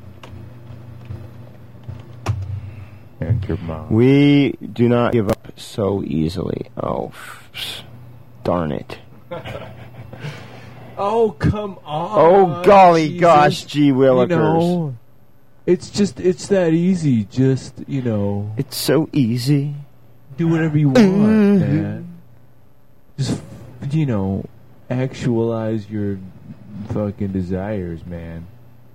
And your mom. We do not give up so easily. Oh, darn it. Oh, come on. Oh, golly Jesus. gosh, gee willikers. You know, it's that easy. Just, It's so easy. do whatever you want, man. Just, actualize your fucking desires, man.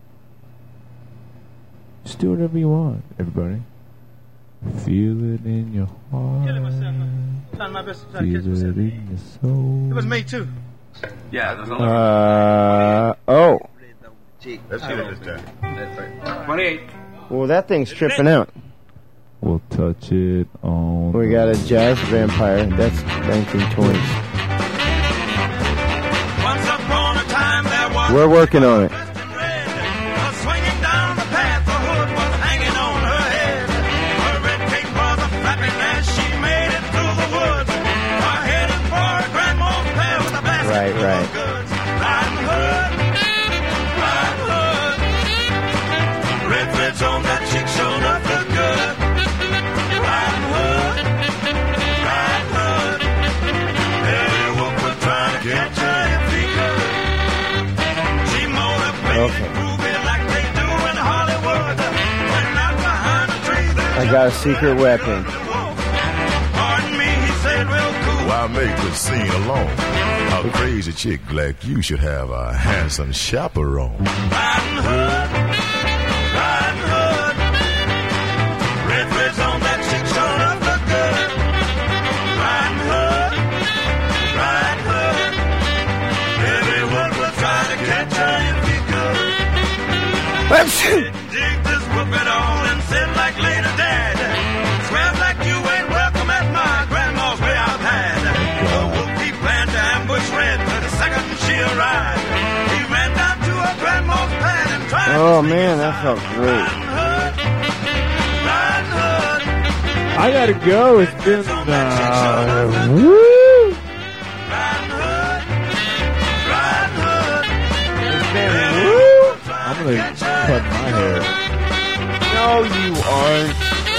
Just do whatever you want, everybody. Feel it in your heart. Trying my best to try Feel to it catch myself. in your soul. It was me too. Yeah, there's a Oh. Let's see what this time. 28. Well, that thing's tripping out. We'll touch it on. We got a jazz vampire. That's 1920s. Once upon a time there was We're working on it. a swinging down the path. The hood was hanging on her head. Her red cape was a flapping as she made it through the woods. Her headed for her grandma's pair with a basket Right. full of goods. Riding hood, riding hood. Red threads on that chick showed up the good. Riding hood, riding hood. Every wolf was trying to catch her if he could. She motivated Ruby like they do in Hollywood. Went out behind a tree. I got a secret weapon. Pardon me, he said real cool. Why make the scene alone? A crazy chick like you should have a handsome chaperone. Riding hood, riding hood. Red threads on that chick showed up the good. Riding hood, Dig this whooping on and sit like later dad. Swears like you ain't welcome at my grandma's way I've had. The wolf he planned to ambush Red the second she arrived. He ran down to her grandma's pad and tried Oh man, that felt great. I gotta go. It's been woo. It's been woo. I'm gonna cut my hair. No, you aren't.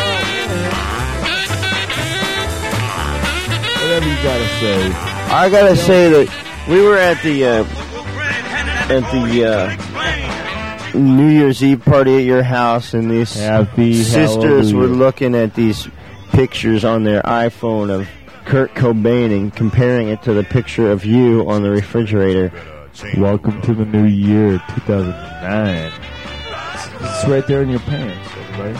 Whatever you gotta say. I gotta say that we were at the New Year's Eve party at your house, and these sisters were looking at these pictures on their iPhone of Kurt Cobain and comparing it to the picture of you on the refrigerator. Welcome to the new year, 2009. It's right there in your pants, everybody.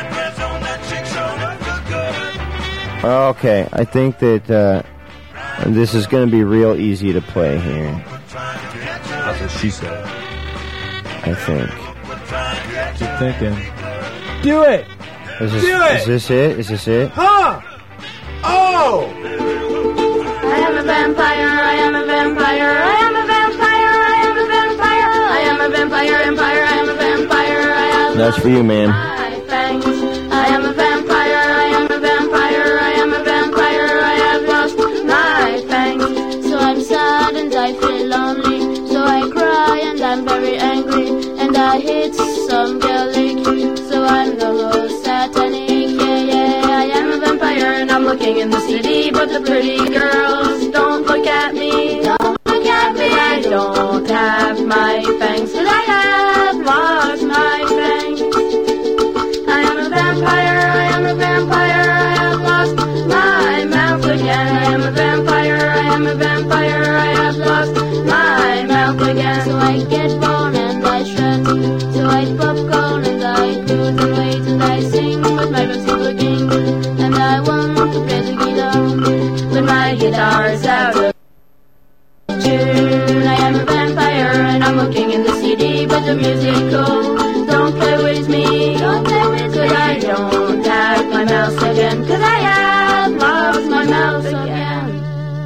Okay, I think that this is going to be real easy to play here. That's what she said. I think. Keep thinking. Do it! Is this, Do it! Is this it? Is this it? Huh! Oh! I am a vampire, I am a vampire, I am a vampire, I am a vampire, I am a vampire, empire, I am a vampire, I am That's for you, man. my fangs. I am a vampire, I am a vampire, I am a vampire, I have lost my fangs. So I'm sad and I feel lonely, so I cry and I'm very angry, and I hit some garlic, so I'm the whole satanic, yeah, I am a vampire and I'm looking in the city, but the pretty girls don't look at me, don't look at me, I don't have my fangs, but I have lost my fangs. I am a vampire, I am a vampire, I have lost my mouth again. I am a vampire, I am a vampire, I have lost my mouth again. So I get bone and I shred, so I popcorn and I cruise and wait and I sing with my pencil looking, and I want to play the guitar, but my guitar's out of tune. I am a vampire and I'm looking in the CD, but the music cold. Don't play with me, don't play with me. I don't have my mouse again, 'cause I have lost my mouse again.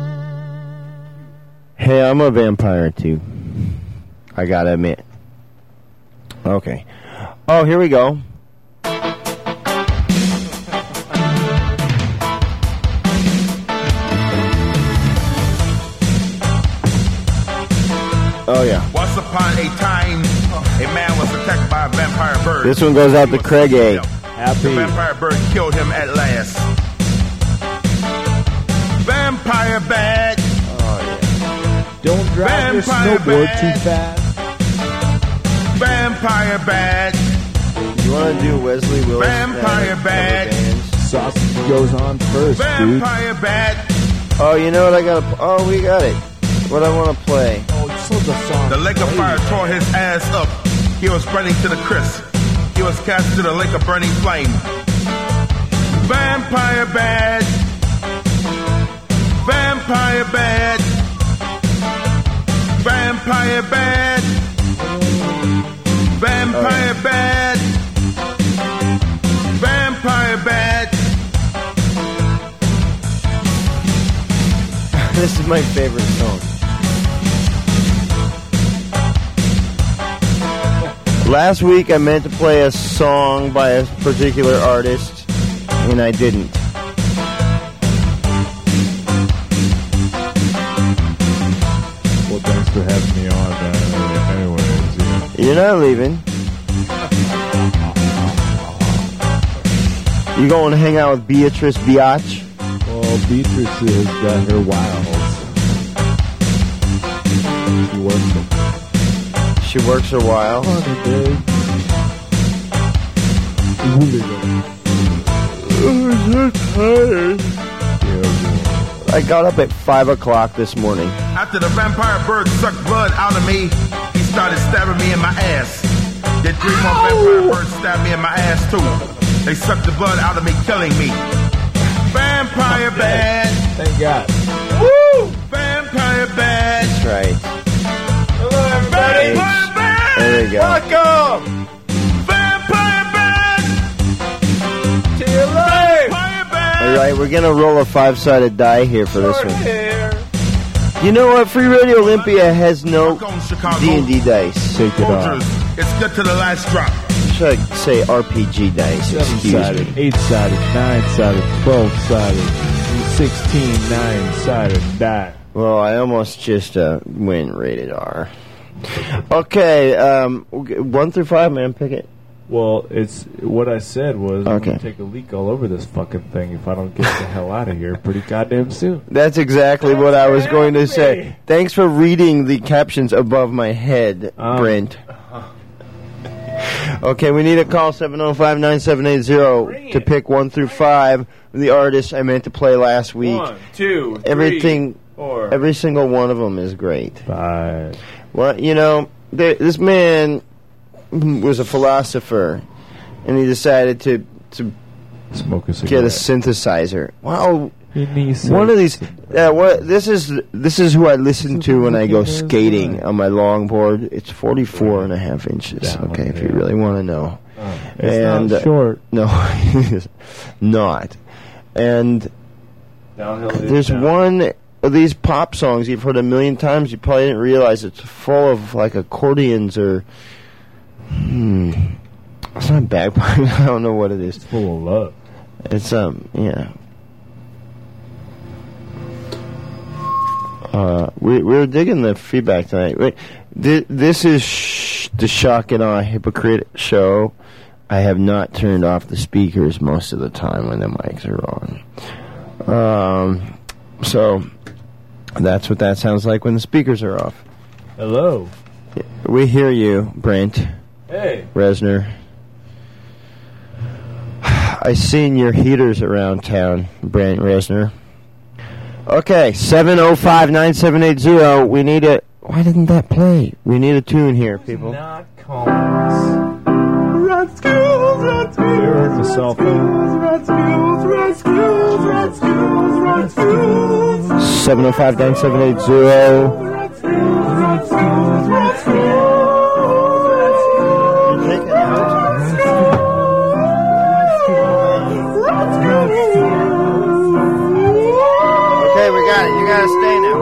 Hey, I'm a vampire too. I gotta admit. Okay. Oh, here we go. Oh yeah. Once upon a time, a man was attacked by a vampire bird. This one goes out to Craig A. The vampire bird killed him at last. Vampire bad. Oh yeah. Don't drive your snowboard too fast. Vampire bad. You want to do Wesley Willis? Vampire bad. Sausage goes on first, Vampire bad. Oh, you know what I got? Oh, we got it. What I want to play? The lake of fire tore his ass up. He was burning to the crisp. He was cast to the lake of burning flame. Vampire bad. Vampire bad. Vampire bad. Vampire bad. Vampire bad. This is my favorite song. Last week I meant to play a song by a particular artist, and I didn't. Well, thanks for having me on. Anyways, yeah. You're not leaving. You going to hang out with Beatrice Biatch? Well, Beatrice has got her wiles. She works them. She works her while. I got up at 5 o'clock this morning. After the vampire bird sucked blood out of me, he started stabbing me in my ass. Then 3 more vampire birds stabbed me in my ass too. They sucked the blood out of me, killing me. Vampire bad. Thank God. Woo! Vampire bad. That's right. Hello, everybody. There we go. Welcome. we're gonna roll a 5-sided die here for this one. You know what? Free Radio Olympia has no D&D dice. Take it off. It's good to the last drop. Should I say RPG dice? Excuse 7-sided, me. 8-sided, 9-sided, 12-sided, 16 9-sided die. Well, I almost just went rated R. Okay, 1 through 5, man. Pick it. Well, it's what I said was I'm Okay. going to take a leak all over this fucking thing if I don't get the hell out of here pretty goddamn soon. That's exactly what I was going to say. Thanks for reading the captions above my head, Brent. Okay, we need a call 705-9780 to pick 1 through 5. The artists I meant to play last week. 1, 2, 3, Everything, 4. every single one of them is great. 5. Well, you know, this man was a philosopher, and he decided to smoke a get a synthesizer. Wow. One of these. This is who I listen to when I go skating on my longboard. It's 44.5 inches. Okay, if you really want to know. It's not short. No, it's not. And Downhill is there's down. one of these pop songs you've heard a million times. You probably didn't realize it's full of like accordions or. It's not bagpipes. I don't know what it is. It's full of love. It's yeah. We're digging the feedback tonight. Wait, this is the Shock and Awe Hypocrite show. I have not turned off the speakers most of the time when the mics are on. So that's what that sounds like when the speakers are off. Hello. We hear you, Brent. Hey. Resner. I seen your heaters around town, Brent Resner. Okay, 705-9780. We need a... Why didn't that play? We need a tune here, people. Not calling us. Run schools, run schools. You ever heard of a cell phone? Run schools, run schools, run schools, run schools. 705-9780. Run schools, run schools. Okay, we got it. You gotta stay now.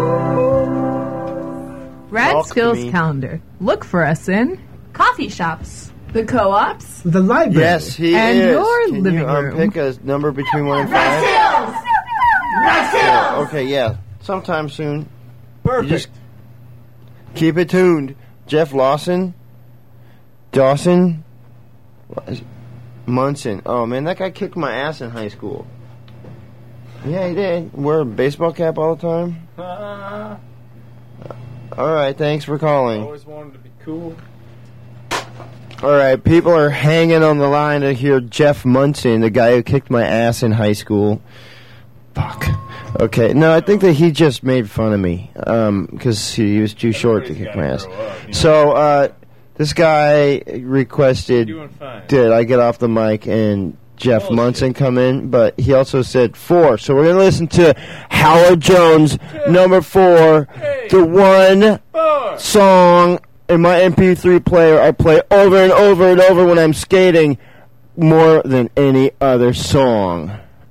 Brad Talk to Skills me. Calendar. Look for us in coffee shops, the co-ops, the library, Yes, he and is. your Can living you room. pick a number between 1 and 5? Okay, yeah. Sometime soon. Perfect. You just keep it tuned. Jeff Dawson? What is it? Munson. Oh, man, that guy kicked my ass in high school. Yeah, he did. Wear a baseball cap all the time? All right, thanks for calling. Always wanted to be cool. All right, people are hanging on the line to hear Jeff Munson, the guy who kicked my ass in high school. Fuck. Okay, no, I think that he just made fun of me because he was too short to kick my ass. So this guy requested did I get off the mic and Jeff Munson come in, but he also said 4. So we're going to listen to Howard Jones, number 4, the one song in my MP3 player I play over and over and over when I'm skating more than any other song.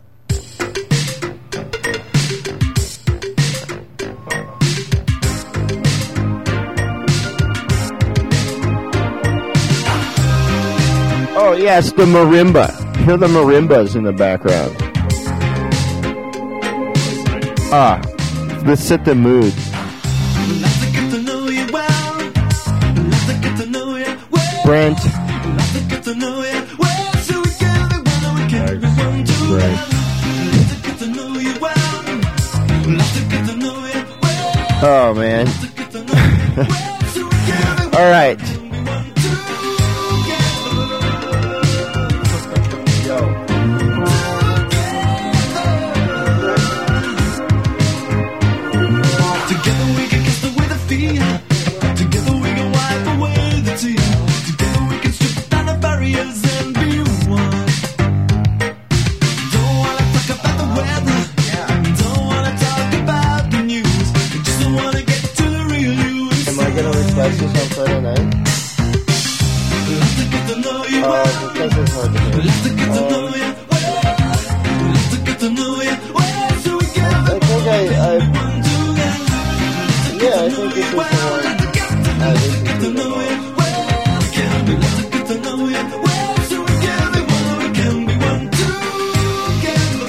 Oh, yes, the marimba. Hear the marimbas in the background. Let's set the mood. Brent. Oh, man. All right. Together we can kiss the way the feet. Together we can wipe away the tears. Together we can strip down the barriers and be one. Don't wanna talk about the weather. Don't wanna talk about the news. Just wanna get to the real you. Am I gonna request this on Friday night? Because it's hard to hear. Get to know you. think this is the one. Get to know it well. Can we love to get to know it well? So we can be one, we can be one together.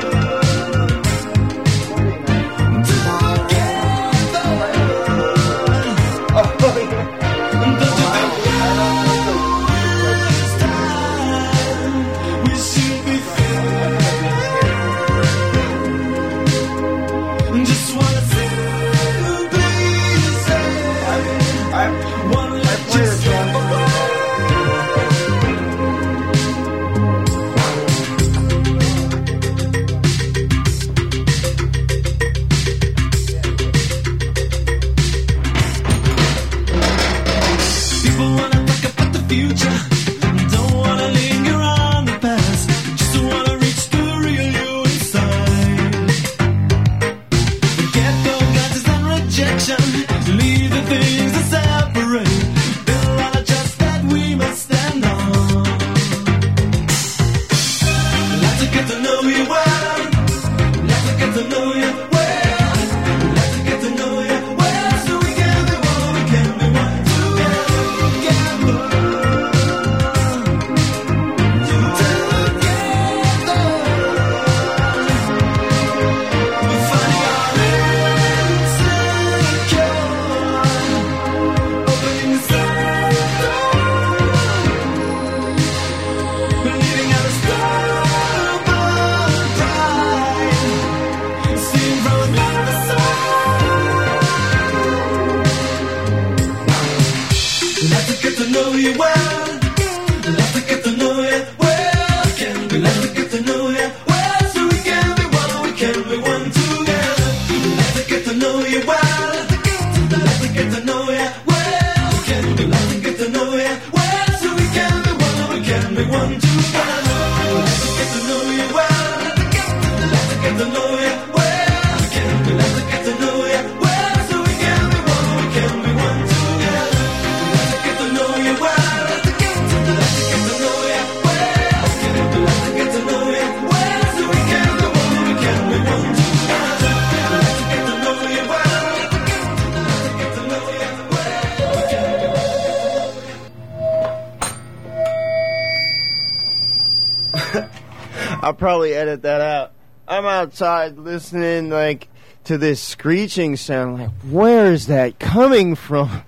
I'll probably edit that out. I'm outside listening like to this screeching sound. Like, where is that coming from?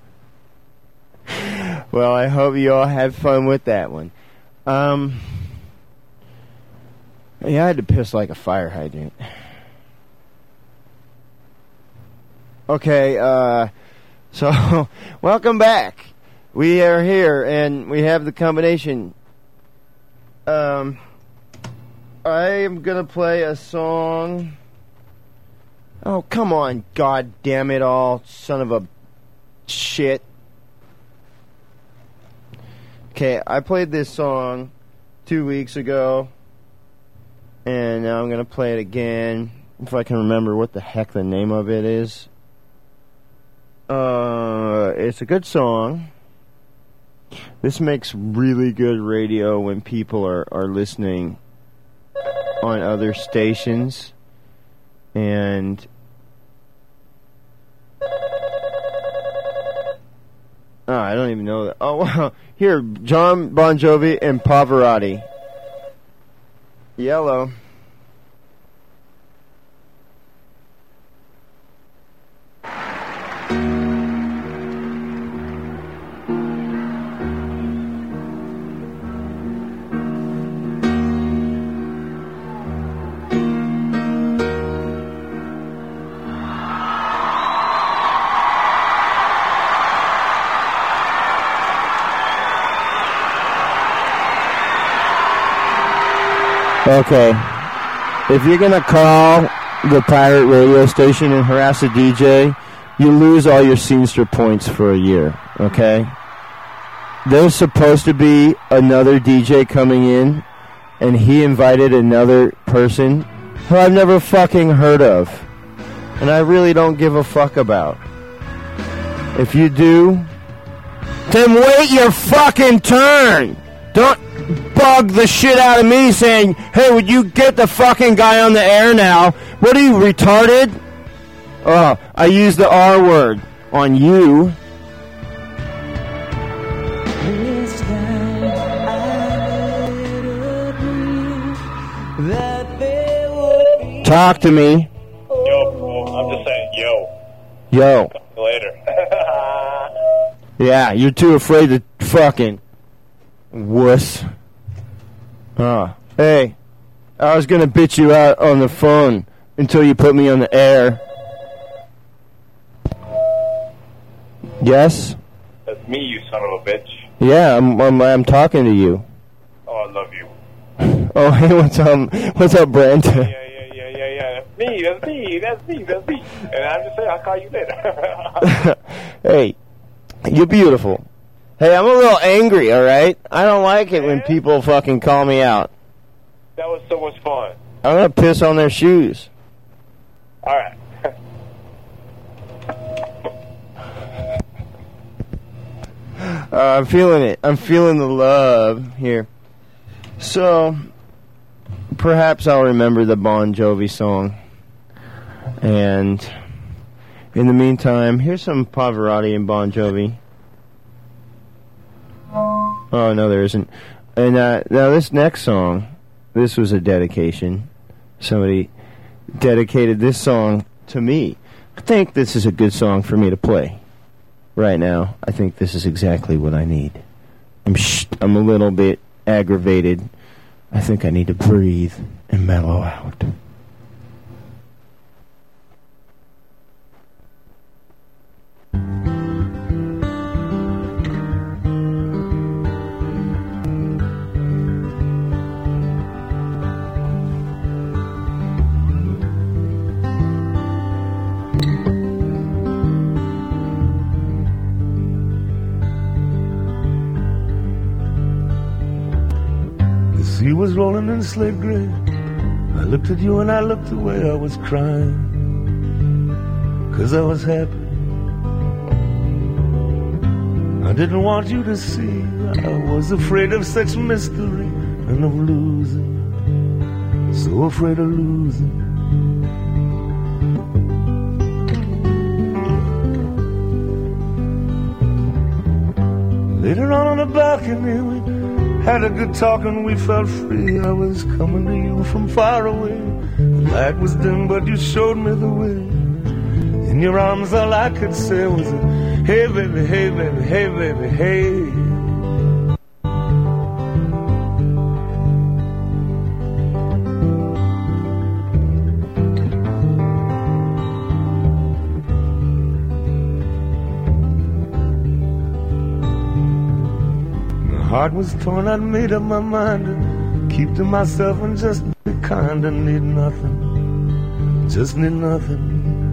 Well, I hope you all had fun with that one. Yeah, I had to piss like a fire hydrant. Okay, so welcome back. We are here, and we have the combination. I am gonna play a song. Oh, come on, god damn it all, son of a shit. Okay, I played this song 2 weeks ago, and now I'm gonna play it again, if I can remember what the heck the name of it is. It's a good song. This makes really good radio when people are listening on other stations, and I don't even know that. Oh, wow. Here, John Bon Jovi and Pavarotti. Yellow. Okay, if you're going to call the pirate radio station and harass a DJ, you lose all your Scenester points for a year, okay? There's supposed to be another DJ coming in, and he invited another person who I've never fucking heard of, and I really don't give a fuck about. If you do, then wait your fucking turn! Don't bug the shit out of me saying, hey, would you get the fucking guy on the air now? What are you, retarded? Oh, I used the R word. on you. Talk to me. Yo, I'm just saying, yo. Yo. Later. Yeah, you're too afraid to fucking wuss. Hey, I was gonna bitch you out on the phone until you put me on the air. Yes? That's me, you son of a bitch. Yeah, I'm talking to you. Oh, I love you. Oh, hey, what's up, Brent? Yeah. That's me. And I'm just saying, I'll call you later. Hey, you're beautiful. Hey, I'm a little angry, alright? I don't like it when people fucking call me out. That was so much fun. I'm gonna piss on their shoes. Alright. I'm feeling it. I'm feeling the love here. So, perhaps I'll remember the Bon Jovi song. And in the meantime, here's some Pavarotti and Bon Jovi. Oh, no, there isn't. And now this next song, this was a dedication. Somebody dedicated this song to me. I think this is a good song for me to play. Right now, I think this is exactly what I need. I'm a little bit aggravated. I think I need to breathe and mellow out. The sea was rolling in slate gray. I looked at you and I looked away. I was crying 'cause I was happy. I didn't want you to see. I was afraid of such mystery and of losing. So afraid of losing. Later on the balcony, we had a good talk and we felt free. I was coming to you from far away. The light was dim, but you showed me the way. In your arms, all I could say was, hey baby, hey baby, hey baby, hey. Heart was torn, I'd made up my mind to keep to myself and just be kind and need nothing, just need nothing.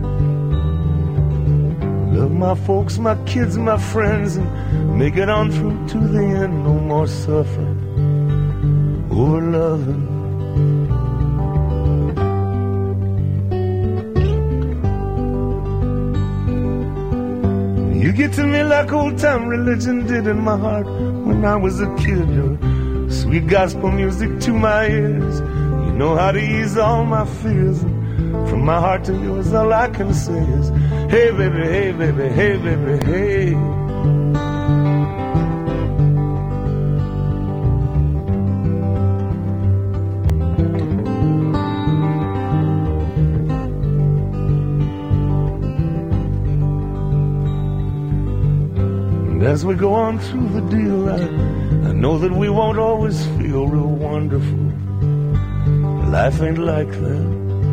Love my folks, my kids, my friends, and make it on through to the end. No more suffering over loving. You get to me like old time religion did in my heart when I was a kid. Your sweet gospel music to my ears. You know how to ease all my fears. And from my heart to yours, all I can say is, hey baby, hey baby, hey baby, hey. As we go on through the deal, I know that we won't always feel real wonderful. Life ain't like that.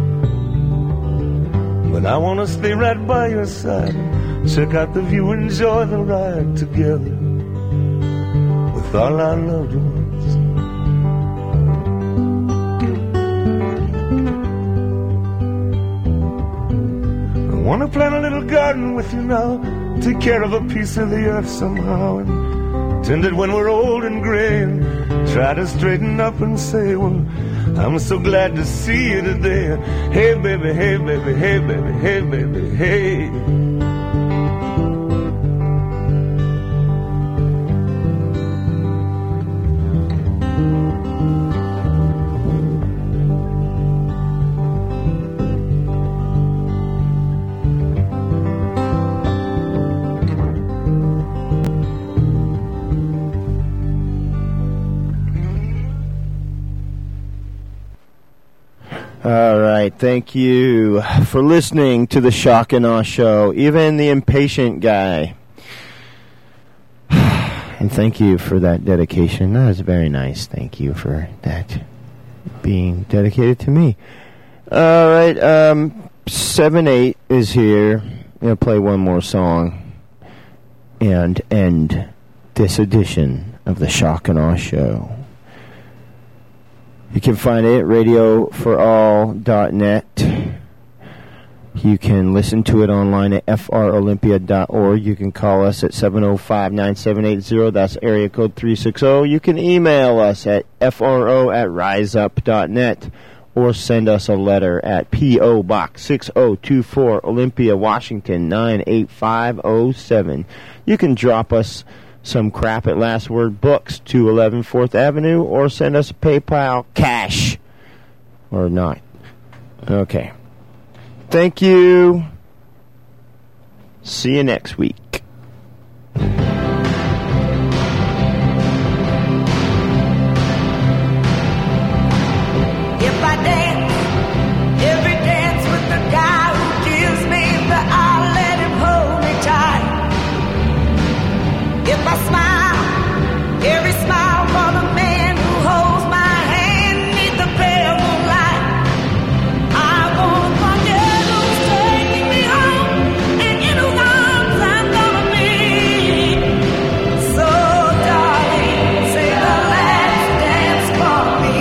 But I want to stay right by your side. Check out the view, enjoy the ride together with all our loved ones. I want to plant a little garden with you now. Take care of a piece of the earth somehow and tend it when we're old and gray and try to straighten up and say, well, I'm so glad to see you today. Hey baby, hey baby, hey baby, hey baby, hey. right. Thank you for listening to the Shock and Awe Show. Even the impatient guy. And thank you for that dedication. That was very nice. Thank you for that being dedicated to me. All right. 7-8 is here. I'm going to play one more song and end this edition of the Shock and Awe Show. You can find it at radioforall.net. You can listen to it online at frolympia.org. You can call us at 705-9780. That's area code 360. You can email us at fro@riseup.net or send us a letter at P.O. Box 6024, Olympia, Washington 98507. You can drop us some crap at Last Word Books, 211 4th Avenue, or send us a PayPal cash. Or not. Okay. Thank you. See you next week. If I dance, every dance with the guy who gives me the I'll let him hold me tight. If I smile, every smile for the man who holds my hand neath the pale moonlight. I won't forget who's taking me home and in whose arms I'm gonna be. So darling, say the last dance for me.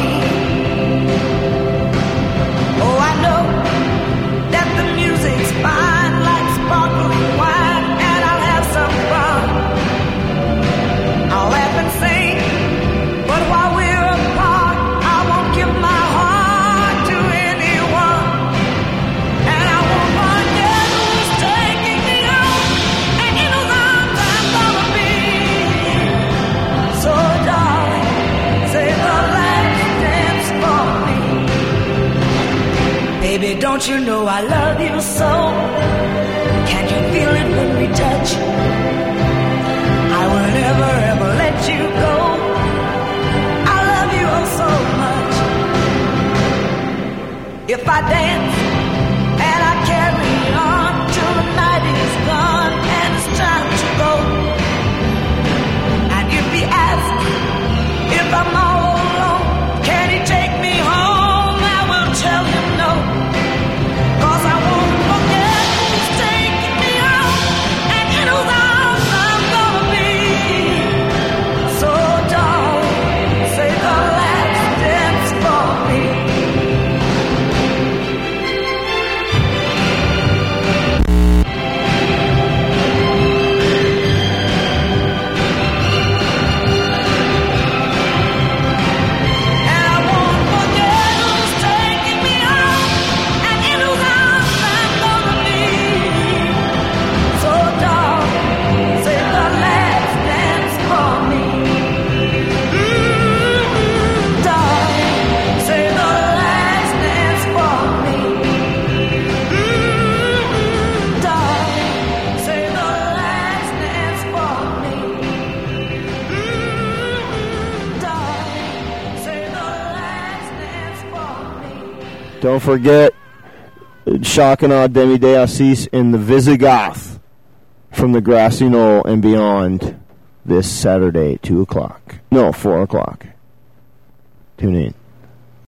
Oh, I know that the music's fine like sparkling wine, and I'll have some fun. I'll laugh and sing, but while we're apart, I won't give my heart to anyone. And I won't forget who's taking me home, and in whose arms I'm gonna be. So darling, say the last dance for me. Baby, don't you know I love you so? Can't you feel it when we touch? I will never ever let you go. I love you oh so much. If I dance and I carry on till the night is gone and it's time to go, and if he asks if I'm all alone, can he take me home? I will tell him no, 'cause I won't forget who's taking me home and in whose arms I'm gonna be. So darling, say the last dance for me. And I won't forget who's taking me home and in whose arms I'm gonna be. So darling, say the last dance for me. Darling, say the last dance for me. Darling, say the last dance for me. Darling, say the last dance for me. Don't forget, Shock and Awe Demi Deasis in the Visigoth from the Grassy Knoll and beyond this Saturday, 2 o'clock. No, 4 o'clock. Tune in.